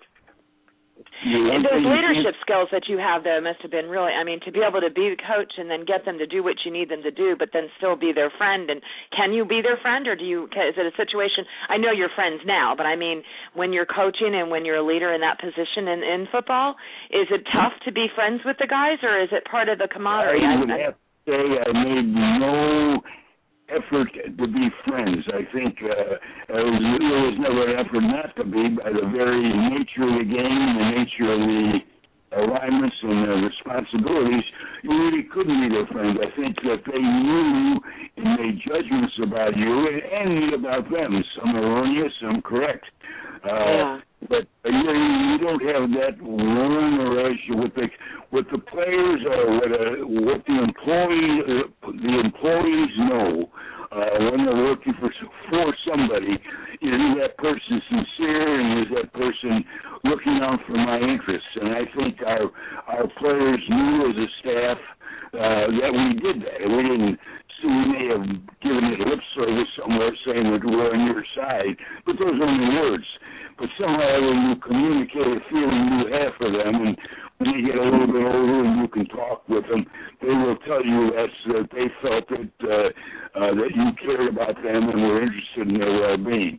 You know, and those leadership skills that you have, though, must have been really, I mean, to be able to be the coach and then get them to do what you need them to do, but then still be their friend. And can you be their friend, or do you, is it a situation, I know you're friends now, but I mean, when you're coaching and when you're a leader in that position in, in football, is it tough to be friends with the guys, or is it part of the camaraderie? I would have to say I made no effort to be friends. I think uh, it, was, it was never an effort not to be. By the very nature of the game, the nature of the alignments and the responsibilities, you really couldn't be their friend. I think that they knew and made judgments about you and, and about them. Some erroneous, some correct. Uh, yeah. But uh, you, you don't have that one relationship with the with the players or what uh, what the employee uh, the employees know uh, when they're working for for somebody. Is that person sincere, and is that person looking out for my interests? And I think our our players knew as a staff uh, that we did that. We didn't. So we may have given it lip service somewhere saying that we're on your side, but those are only words. But somehow when you communicate a feeling you have for them, and when they get a little bit older and you can talk with them, they will tell you that uh, they felt that uh, uh, that you cared about them and were interested in their well-being.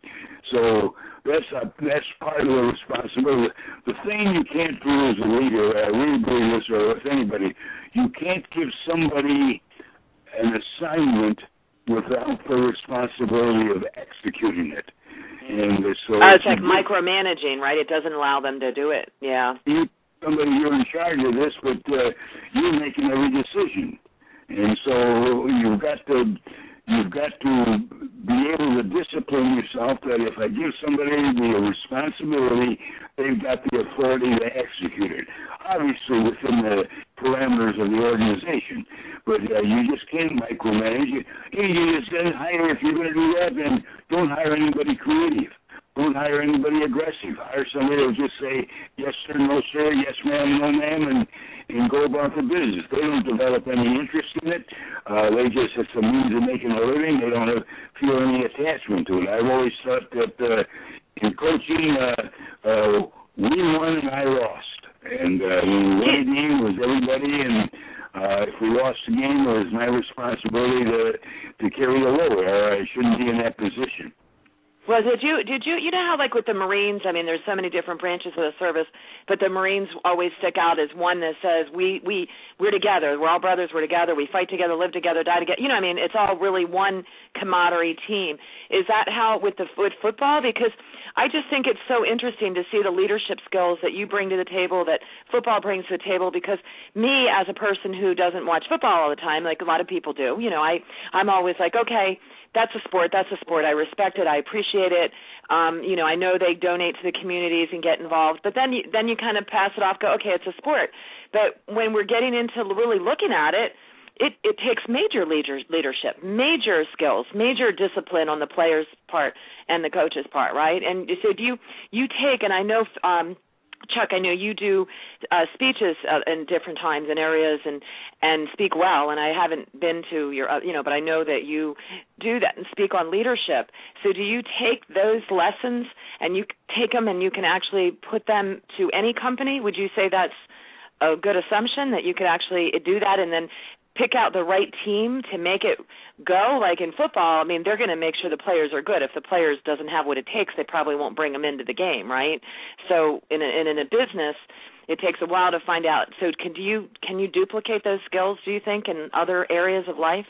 So that's a, that's part of the responsibility. The thing you can't do as a leader, I really believe this, or with anybody, you can't give somebody an assignment without the responsibility of executing it. And so oh, it's like micromanaging, right? It doesn't allow them to do it. Yeah. You, somebody, you're in charge of this, but uh, you're making every decision, and so you've got to you've got to be able to discipline yourself. That if I give somebody the responsibility, they've got the authority to execute it. Obviously, within the parameters of the organization, but uh, you just can't micromanage it. You just got to hire. If you're going to do that, then don't hire anybody creative. Don't hire anybody aggressive. Hire somebody who'll just say yes sir, no sir, yes ma'am, no ma'am, and and go about the business. They don't develop any interest in it. Uh, they just, it's a means of making a living. They don't have, feel any attachment to it. I've always thought that uh, in coaching, uh, uh, we won and I lost. And uh, when we won a game, it was everybody, and uh, if we lost the game, it was my responsibility to to carry the load, or I shouldn't be in that position. Well, did you, did you, you know how like with the Marines, I mean, there's so many different branches of the service, but the Marines always stick out as one that says, we, we, we're together, we're all brothers, we're together, we fight together, live together, die together. You know what I mean? It's all really one camaraderie team. Is that how with the with football? Because I just think it's so interesting to see the leadership skills that you bring to the table, that football brings to the table, because me as a person who doesn't watch football all the time, like a lot of people do, you know, I, I'm always like, okay, that's a sport, that's a sport. I respect it, I appreciate it. Um, you know, I know they donate to the communities and get involved, but then you, then you kind of pass it off, go, okay, it's a sport. But when we're getting into really looking at it, it, it takes major leader, leadership, major skills, major discipline on the player's part and the coach's part, right? And so do you, you take, and I know um, Chuck, I know you do uh, speeches uh, in different times and areas and, and speak well, and I haven't been to your, uh, you know, but I know that you do that and speak on leadership. So do you take those lessons and you take them and you can actually put them to any company? Would you say that's a good assumption, that you could actually do that and then pick out the right team to make it go? Like in football, I mean, they're going to make sure the players are good. If the players doesn't have what it takes, they probably won't bring them into the game, right? So in a, in a business, it takes a while to find out. So can do you can you duplicate those skills, do you think, in other areas of life?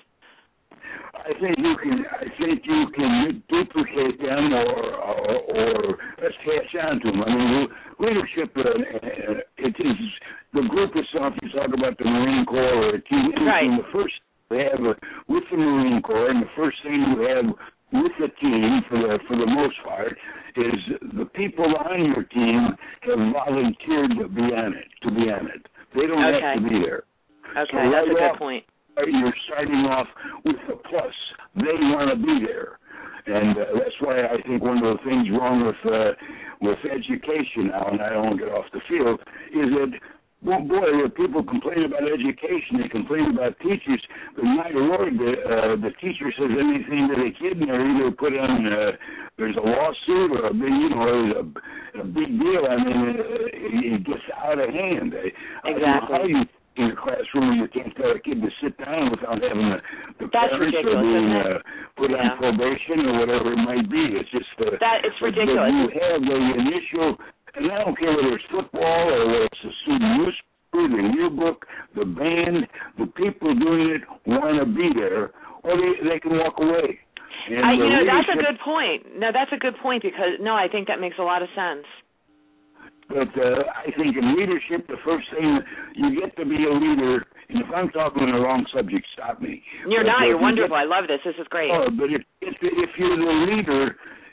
I think you can. I think you can duplicate them, or or, or let's catch on to them. I mean, leadership. Uh, it is the group itself. You talk about the Marine Corps or a team. Right. The first they have a, with the Marine Corps, and the first thing you have with the team, for the for the most part, is the people on your team have volunteered to be on it. To be on it, they don't okay. have to be there. Okay, so that's right a good off, point. you're starting off with the plus. They want to be there. And uh, that's why I think one of the things wrong with uh, with education now, and I don't get off the field, is that, well, boy, when people complain about education, they complain about teachers, but my Lord, the, uh, the teacher says anything to the kid, and they're either put on, uh, there's a lawsuit or a big, you know, a, a big deal. I mean, it, it gets out of hand. Exactly. I don't know how you in a classroom, you can't tell a kid to sit down without having the, the That's parents ridiculous, or being isn't it? uh, put yeah. on probation or whatever it might be. It's just uh, that it's ridiculous. You have the initial, and I don't care whether it's football or whether it's a student newspaper, the yearbook, the band, the people doing it want to be there, or they they can walk away. And I, you know, that's a leadership, good point. No, that's a good point because no, I think that makes a lot of sense. But uh, I think in leadership, the first thing, you get to be a leader, and if I'm talking on the wrong subject, stop me. You're but not. You're you wonderful. Get, I love this. This is great. Oh, but if, if if you're the leader,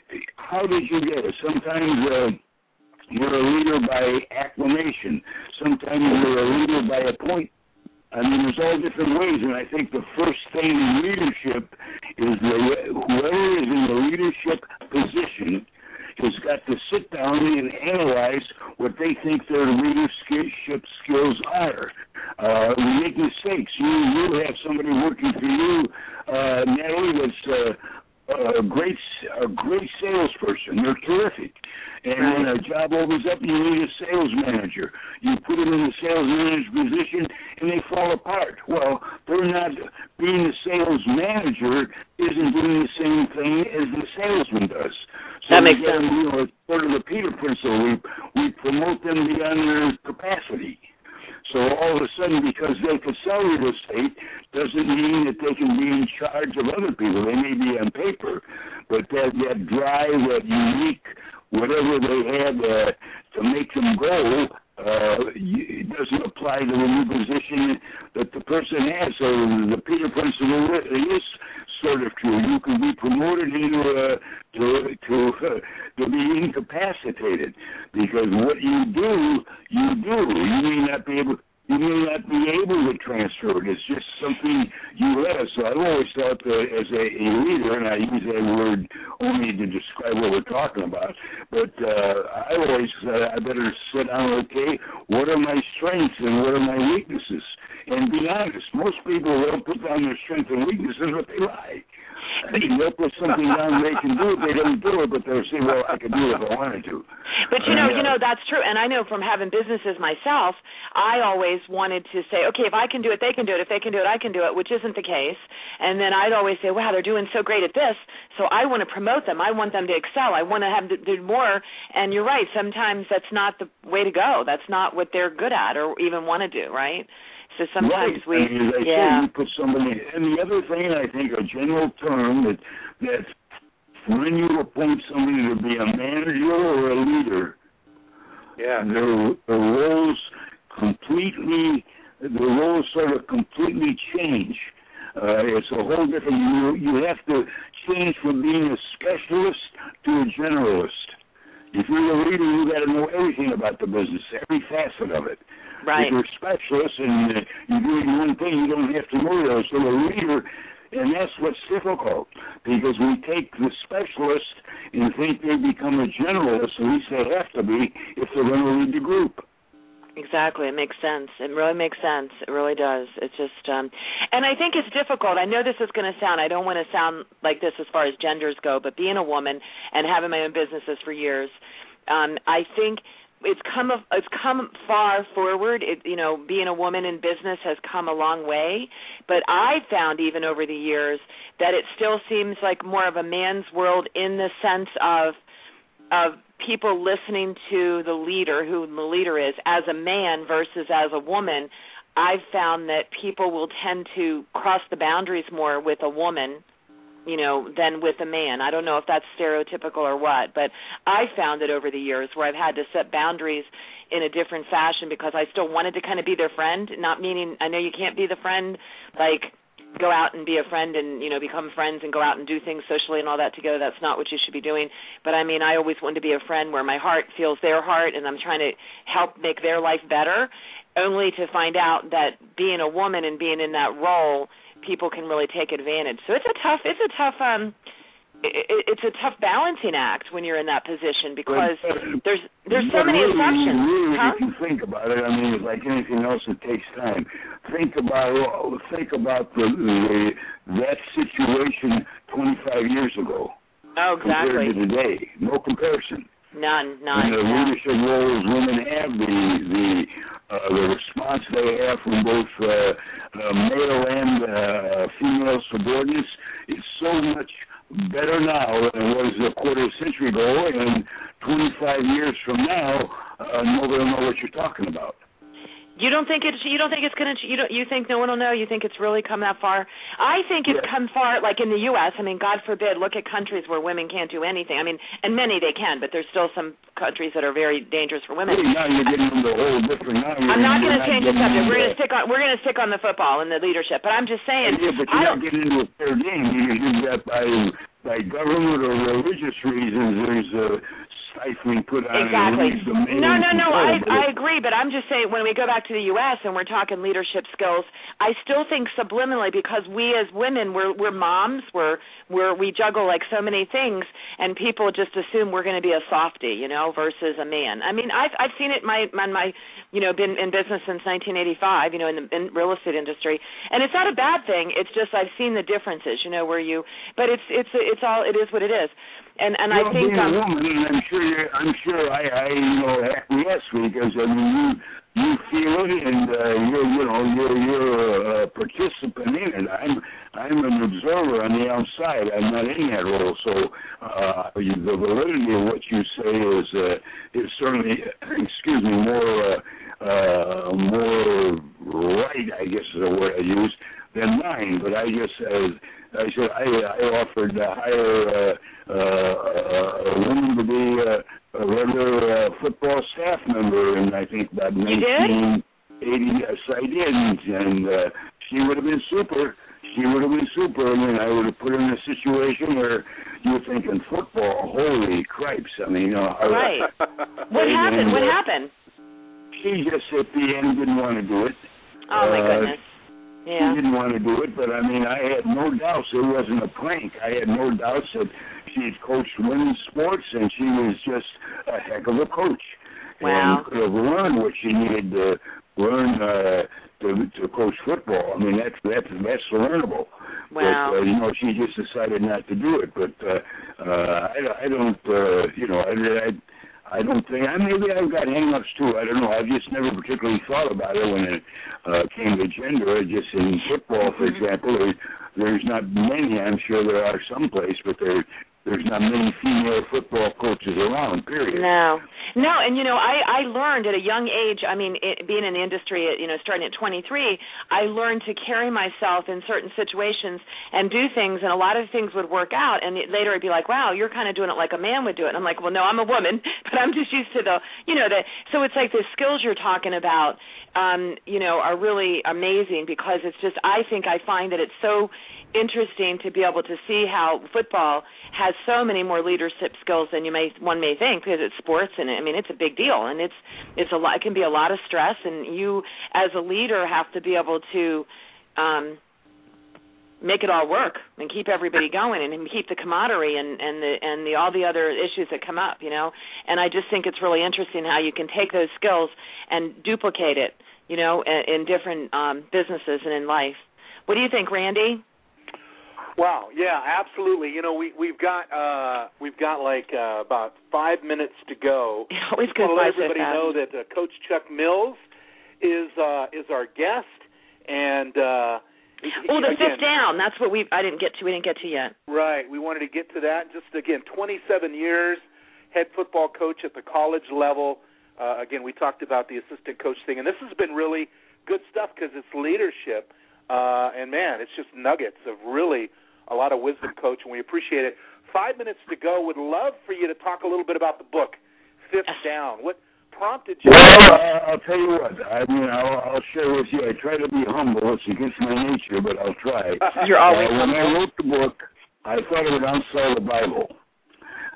how did you get it? Sometimes uh, you're a leader by acclamation. Sometimes you're a leader by appointment. I mean, there's all different ways, and I think the first thing in leadership is the, whoever is in the leadership position has got to sit down and analyze what they think their leadership skills are. Uh, we make mistakes. You you have somebody working for you, uh, Natalie, that's uh, a great a great salesperson. They're terrific. And right. when a job opens up, you need a sales manager. You put them in the sales manager position, and they fall apart. Well, they're not being the sales manager isn't doing the same thing as the salesman does. So that makes get, sense. You know, it's sort of the Peter principle. We we promote them beyond their capacity. So all of a sudden, because they could sell real estate, doesn't mean that they can be in charge of other people. They may be on paper, but that that drive, that unique, whatever they have uh, to make them go, uh, it doesn't apply to the new position that the person has. So the Peter principle is sort of true. You can be promoted into uh, to to uh, to be incapacitated because what you do, you do. You may not be able. You may not be able to transfer it. It's just something you have. So I've always thought that as a, a leader, and I use that word only to describe what we're talking about, but uh, I always uh, I better sit down, okay, what are my strengths and what are my weaknesses? And be honest. Most people will put down their strengths and weaknesses, but they lie. I mean, they'll put something down they can do it, they don't do it, but they'll say, well, I could do it if I wanted to. But, you know, and, uh, you know, that's true. And I know from having businesses myself, I always wanted to say, okay, if I can do it, they can do it. If they can do it, I can do it, which isn't the case. And then I'd always say, wow, they're doing so great at this, so I want to promote them. I want them to excel. I want to have them do more. And you're right, sometimes that's not the way to go. That's not what they're good at or even want to do, right? So sometimes right. we, I mean, as I yeah. say, you put somebody, and the other thing I think, a general term that that when you appoint somebody to be a manager or a leader, yeah, their, their roles completely, the roles sort of completely change. Uh, it's a whole different. You you have to change from being a specialist to a generalist. If you're a leader, you got to know everything about the business, every facet of it. Right. If you're a specialist and uh, you're doing one thing, you don't have to know those. So a leader, and that's what's difficult, because we take the specialist and think they become a generalist, at least they have to be if they're going to lead the group. Exactly. It makes sense. It really makes sense. It really does. It's just, um, and I think it's difficult. I know this is going to sound, I don't want to sound like this as far as genders go, but being a woman and having my own businesses for years, um, I think it's come it's come far forward. It, you know, being a woman in business has come a long way. But I found even over the years that it still seems like more of a man's world in the sense of of people listening to the leader, who the leader is, as a man versus as a woman. I've found that people will tend to cross the boundaries more with a woman, you know, than with a man. I don't know if that's stereotypical or what, but I found it over the years where I've had to set boundaries in a different fashion because I still wanted to kind of be their friend, not meaning, I know you can't be the friend, like go out and be a friend and, you know, become friends and go out and do things socially and all that together. That's not what you should be doing. But, I mean, I always wanted to be a friend where my heart feels their heart and I'm trying to help make their life better. only to find out that being a woman and being in that role, people can really take advantage. So it's a tough, it's a tough, um, it, it's a tough balancing act when you're in that position because but, uh, there's there's so many really, assumptions. Really, huh? if you think about it, I mean, it's like anything else, it takes time. Think about think about the, the that situation twenty-five years ago. Oh, exactly. Compared to today, no comparison. None, none. And the no. leadership roles women have, the the uh, the response they have from both uh, uh, male and uh, female subordinates is so much better now than it was a quarter of a century ago. And twenty-five years from now, uh, nobody will know what you're talking about. You don't think it's you don't think it's gonna you don't you think no one will know? You think it's really come that far? I think it's yeah. come far, like in the U S I mean, God forbid, look at countries where women can't do anything. I mean, and many they can, but there's still some countries that are very dangerous for women. Hey, now you're getting into a whole different. Now you're, I'm not going to change the subject. We're going to uh, stick on we're going to stick on the football and the leadership. But I'm just saying. Yeah, but you're not getting into a fair game. You do that by by government or religious reasons. There's a stifling put on exactly. it. No, no, no. I I agree, but I'm just saying when we go back to the U S and we're talking leadership skills, I still think subliminally because we as women we're we're moms, we're we're we juggle like so many things, and people just assume we're going to be a softie, you know, versus a man. I mean, I've I've seen it in my in my you know been in business since nineteen eighty-five, you know, in the in real estate industry, and it's not a bad thing. It's just I've seen the differences, you know, where you, but it's it's it's all it is what it is. And and well, I think being um, a woman, I'm sure you're, I'm sure I, I you know acquiesce because I mean you you feel it and uh, you're you know you're you're a participant in it. I'm I'm an observer on the outside. I'm not in that role, so uh, the validity of what you say is uh, is certainly excuse me more uh, uh, more right, I guess is the word I use, than mine. But I just as I said I I offered to hire. Uh, Uh, a woman to be uh, a regular uh, football staff member, and I think about nineteen eighty. Yes, I did, and uh, she would have been super. She would have been super. I mean, I would have put her in a situation where you're thinking football. Holy cripes! I mean, you know. Right. What happened? And, what uh, happened? She just at the end didn't want to do it. Oh my uh, goodness. Yeah. She didn't want to do it, but I mean, I had no doubts it wasn't a prank. I had no doubts that she had coached women's sports, and she was just a heck of a coach. Wow. And could have learned what she needed to learn uh, to, to coach football. I mean, that's that's that's learnable. Wow. But uh, you know, she just decided not to do it. But uh, uh, I, I don't, uh, you know, I. I I don't think, I maybe I've got hang-ups too, I don't know, I've just never particularly thought about it when it uh, came to gender. Just in football, for example, there, there's not many, I'm sure there are some place, but there there's not many female football coaches around, period. No. No, and, you know, I, I learned at a young age, I mean, it, being in the industry, at, you know, starting at twenty-three, I learned to carry myself in certain situations and do things, and a lot of things would work out, and it, later I'd be like, wow, you're kind of doing it like a man would do it. And I'm like, well, no, I'm a woman, but I'm just used to the, you know, the, so it's like the skills you're talking about, um, you know, are really amazing because it's just, I think I find that it's so interesting to be able to see how football has so many more leadership skills than you may one may think because it's sports and I mean it's a big deal and it's it's a lot it can be a lot of stress and you as a leader have to be able to um, make it all work and keep everybody going and keep the camaraderie and and the and the all the other issues that come up, you know. And I just think it's really interesting how you can take those skills and duplicate it, you know, in, in different um, businesses and in life. What do you think, Randy? Wow, yeah, absolutely. You know, we we've got uh, we've got like uh, about five minutes to go. It always goes goes by so everybody fast. know that uh, Coach Chuck Mills is uh, is our guest, and uh, oh, the again, fifth down. That's what we I didn't get to. We didn't get to yet. Right. We wanted to get to that. Just again, twenty-seven years, head football coach at the college level. Uh, again, we talked about the assistant coach thing, and this has been really good stuff because it's leadership, uh, and man, it's just nuggets of really a lot of wisdom, Coach, and we appreciate it. Five minutes to go. Would love for you to talk a little bit about the book, Fifth Down. What prompted you? Well, uh, I'll tell you what. I mean, I'll, I'll share with you. I try to be humble. It's against my nature, but I'll try. You're always uh, humble. When I wrote the book, I thought it would outsell the Bible.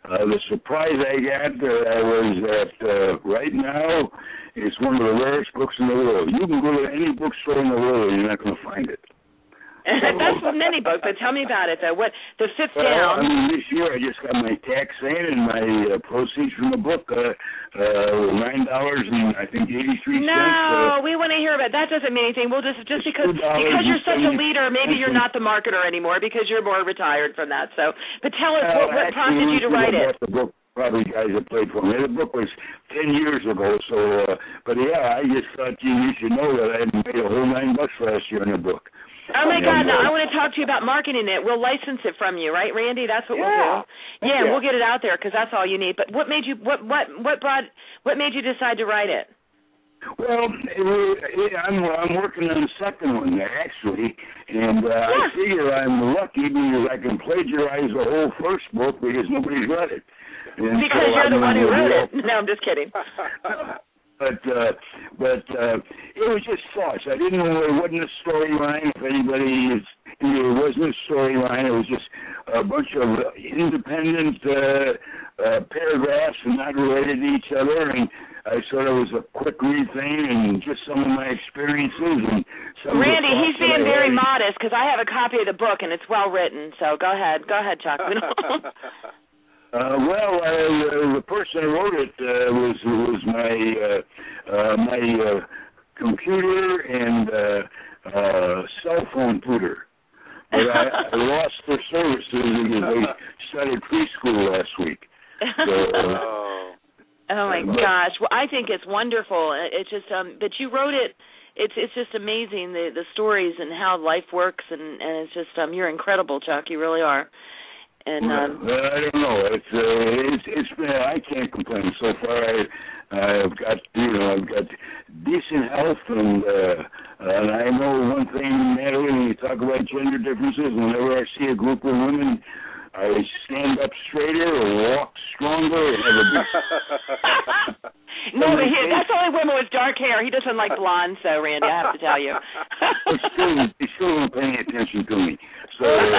Uh, the surprise I got uh, was that uh, right now it's one of the rarest books in the world. You can go to any bookstore in the world and you're not going to find it. That's with many books, but tell me about it, though. What the fifth well, down? I mean, this year I just got my tax in and my uh, proceeds from the book, uh, uh, nine dollars and I think eighty-three no, cents. No, uh, we want to hear about that. Doesn't mean anything. We'll just just because because you're such a leader, maybe you're not the marketer anymore because you're more retired from that. So, but tell us uh, what, what prompted you to write it. The book. Probably guys that played for me. The book was ten years ago, so. Uh, but yeah, I just thought you, you should know that I made a whole nine bucks last year in the book. Oh, my God, no, I want to talk to you about marketing it. We'll license it from you, right, Randy? That's what yeah. we'll do. Yeah, yeah, we'll get it out there because that's all you need. But what made you what what what brought what made you decide to write it? Well, it, I'm I'm working on the second one actually, and uh, yeah. I figure I'm lucky because I can plagiarize the whole first book because nobody's read it. And because so you're I'm the one who wrote real, it. No, I'm just kidding. But uh, but uh, it was just thoughts. I didn't know it wasn't a storyline. If anybody is, it wasn't a storyline. It was just a bunch of independent uh, uh, paragraphs and not related to each other. And I thought it was a quick read thing and just some of my experiences. And some Randy, of the he's being very had. modest because I have a copy of the book and it's well written. So go ahead, go ahead, Chuck. Uh, well, uh, the person who wrote it uh, was was my uh, uh, my uh, computer and uh, uh, cell phone tutor. But I, I lost their services because they started preschool last week. So, uh, oh my but, gosh! Well, I think it's wonderful. It's just, um, but you wrote it. It's it's just amazing the the stories and how life works, and and it's just um, you're incredible, Chuck. You really are. And um, well, I don't know. It's uh, it's it's been. I can't complain so far. I I've got you know I've got decent health, and uh, and I know one thing, Natalie. When you talk about gender differences, whenever I see a group of women, I stand up straighter or walk stronger and have a big. No, but he, that's only women with dark hair. He doesn't like blonde, so Randy, I have to tell you. They still they still aren't paying attention to me. So. Uh,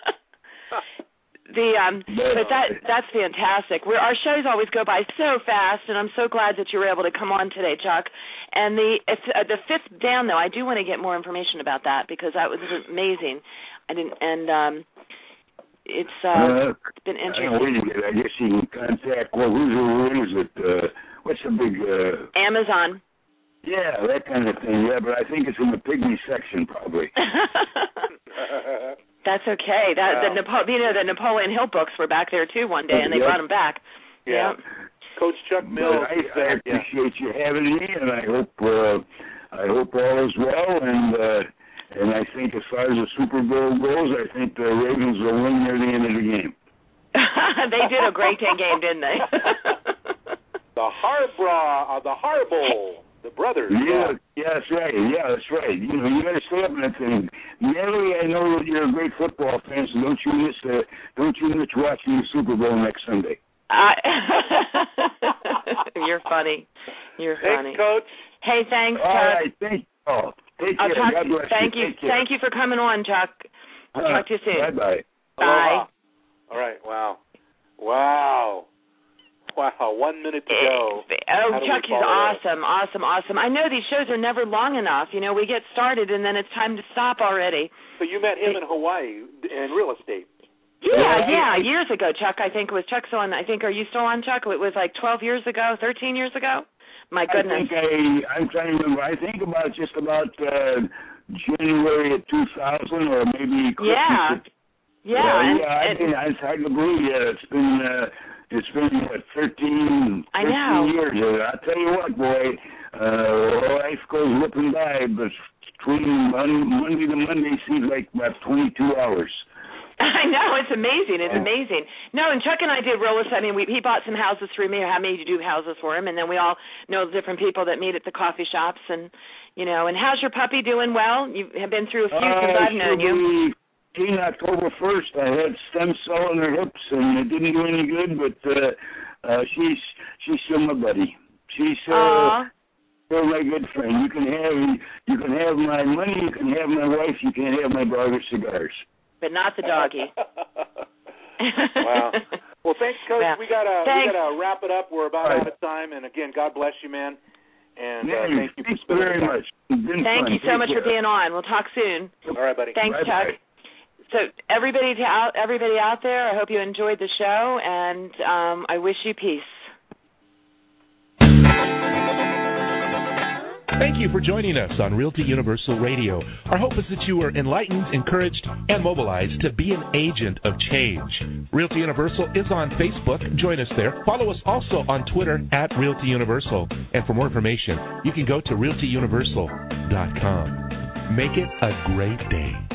The um, but that that's fantastic. We're, our shows always go by so fast, and I'm so glad that you were able to come on today, Chuck. And the it's, uh, the fifth down, though, I do want to get more information about that because that was amazing. I didn't, and um, it's, uh, uh, it's been interesting. I, don't know, I guess you can contact. Well, who's who is it? Uh, what's the big? Uh, Amazon. Yeah, that kind of thing. Yeah, but I think it's in the pygmy section, probably. That's okay. That wow. the Napo- you know the Napoleon Hill books were back there too one day, and they yep. brought them back. Yeah. Yep. Coach Chuck Mills. I, I uh, appreciate yeah. you having me, and I hope uh, I hope all is well. And uh, and I think as far as the Super Bowl goes, I think the Ravens will win near the end of the game. They did a great game, didn't they? the Harborough, uh, the Harbowl. The brothers. Yeah, yeah, yeah, that's right. Yeah, that's right. You know, you got to stay up in that thing. Natalie, I know that you're a great football fan, so don't you miss uh, don't you miss watching the Super Bowl next Sunday. I, you're funny. You're funny. Thanks, Coach. Hey, thanks, All Chuck. right, thank you. Oh, take I'll care. talk God to you. bless Thank you. you. Take care. Thank you for coming on, Chuck. I'll uh, talk to you soon. Bye bye. Bye. Aloha. All right. Wow. Wow. Wow, one minute to go. Oh, Chuck is awesome, awesome, awesome. I know these shows are never long enough. You know, we get started and then it's time to stop already. So you met him in Hawaii in real estate. Yeah, yeah, years ago, Chuck. I think it was Chuck's on. I think, are you still on, Chuck? It was like twelve years ago, thirteen years ago. My goodness. I think I, I'm trying to remember. I think about just about uh, January of two thousand, or maybe Christmas. Yeah, of, yeah. Uh, and, yeah, I and, think it's hard to believe. Yeah, it's been. Uh, It's been, what, thirteen, I know. years. I'll tell you what, boy, uh, life goes whipping by, but between Monday to Monday seems like about twenty-two hours. I know, it's amazing. It's amazing. No, and Chuck and I did real estate. I mean, we, he bought some houses through me, or had me to do houses for him, and then we all know the different people that meet at the coffee shops. And, you know, and how's your puppy doing well? You have been through a few uh, since I've known you. In October first, I had stem cell in her hips, and it didn't do any good. But uh, uh, she's she's still my buddy. She's uh, still my good friend. You can have you can have my money, you can have my wife, you can have my brother's cigars, but not the doggy. Wow. Well, thanks, Coach. Yeah. We gotta thanks. we gotta wrap it up. We're about right. out of time. And again, God bless you, man. And uh, Yeah, thank you for thanks spending very the time. much. It's been Thank fun. you so Take much care. for being on. We'll talk soon. All right, buddy. Thanks, Bye-bye. Chuck. So everybody to out, everybody out there, I hope you enjoyed the show, and um, I wish you peace. Thank you for joining us on Realty Universal Radio. Our hope is that you are enlightened, encouraged, and mobilized to be an agent of change. Realty Universal is on Facebook. Join us there. Follow us also on Twitter at Realty Universal. And for more information, you can go to realty universal dot com. Make it a great day.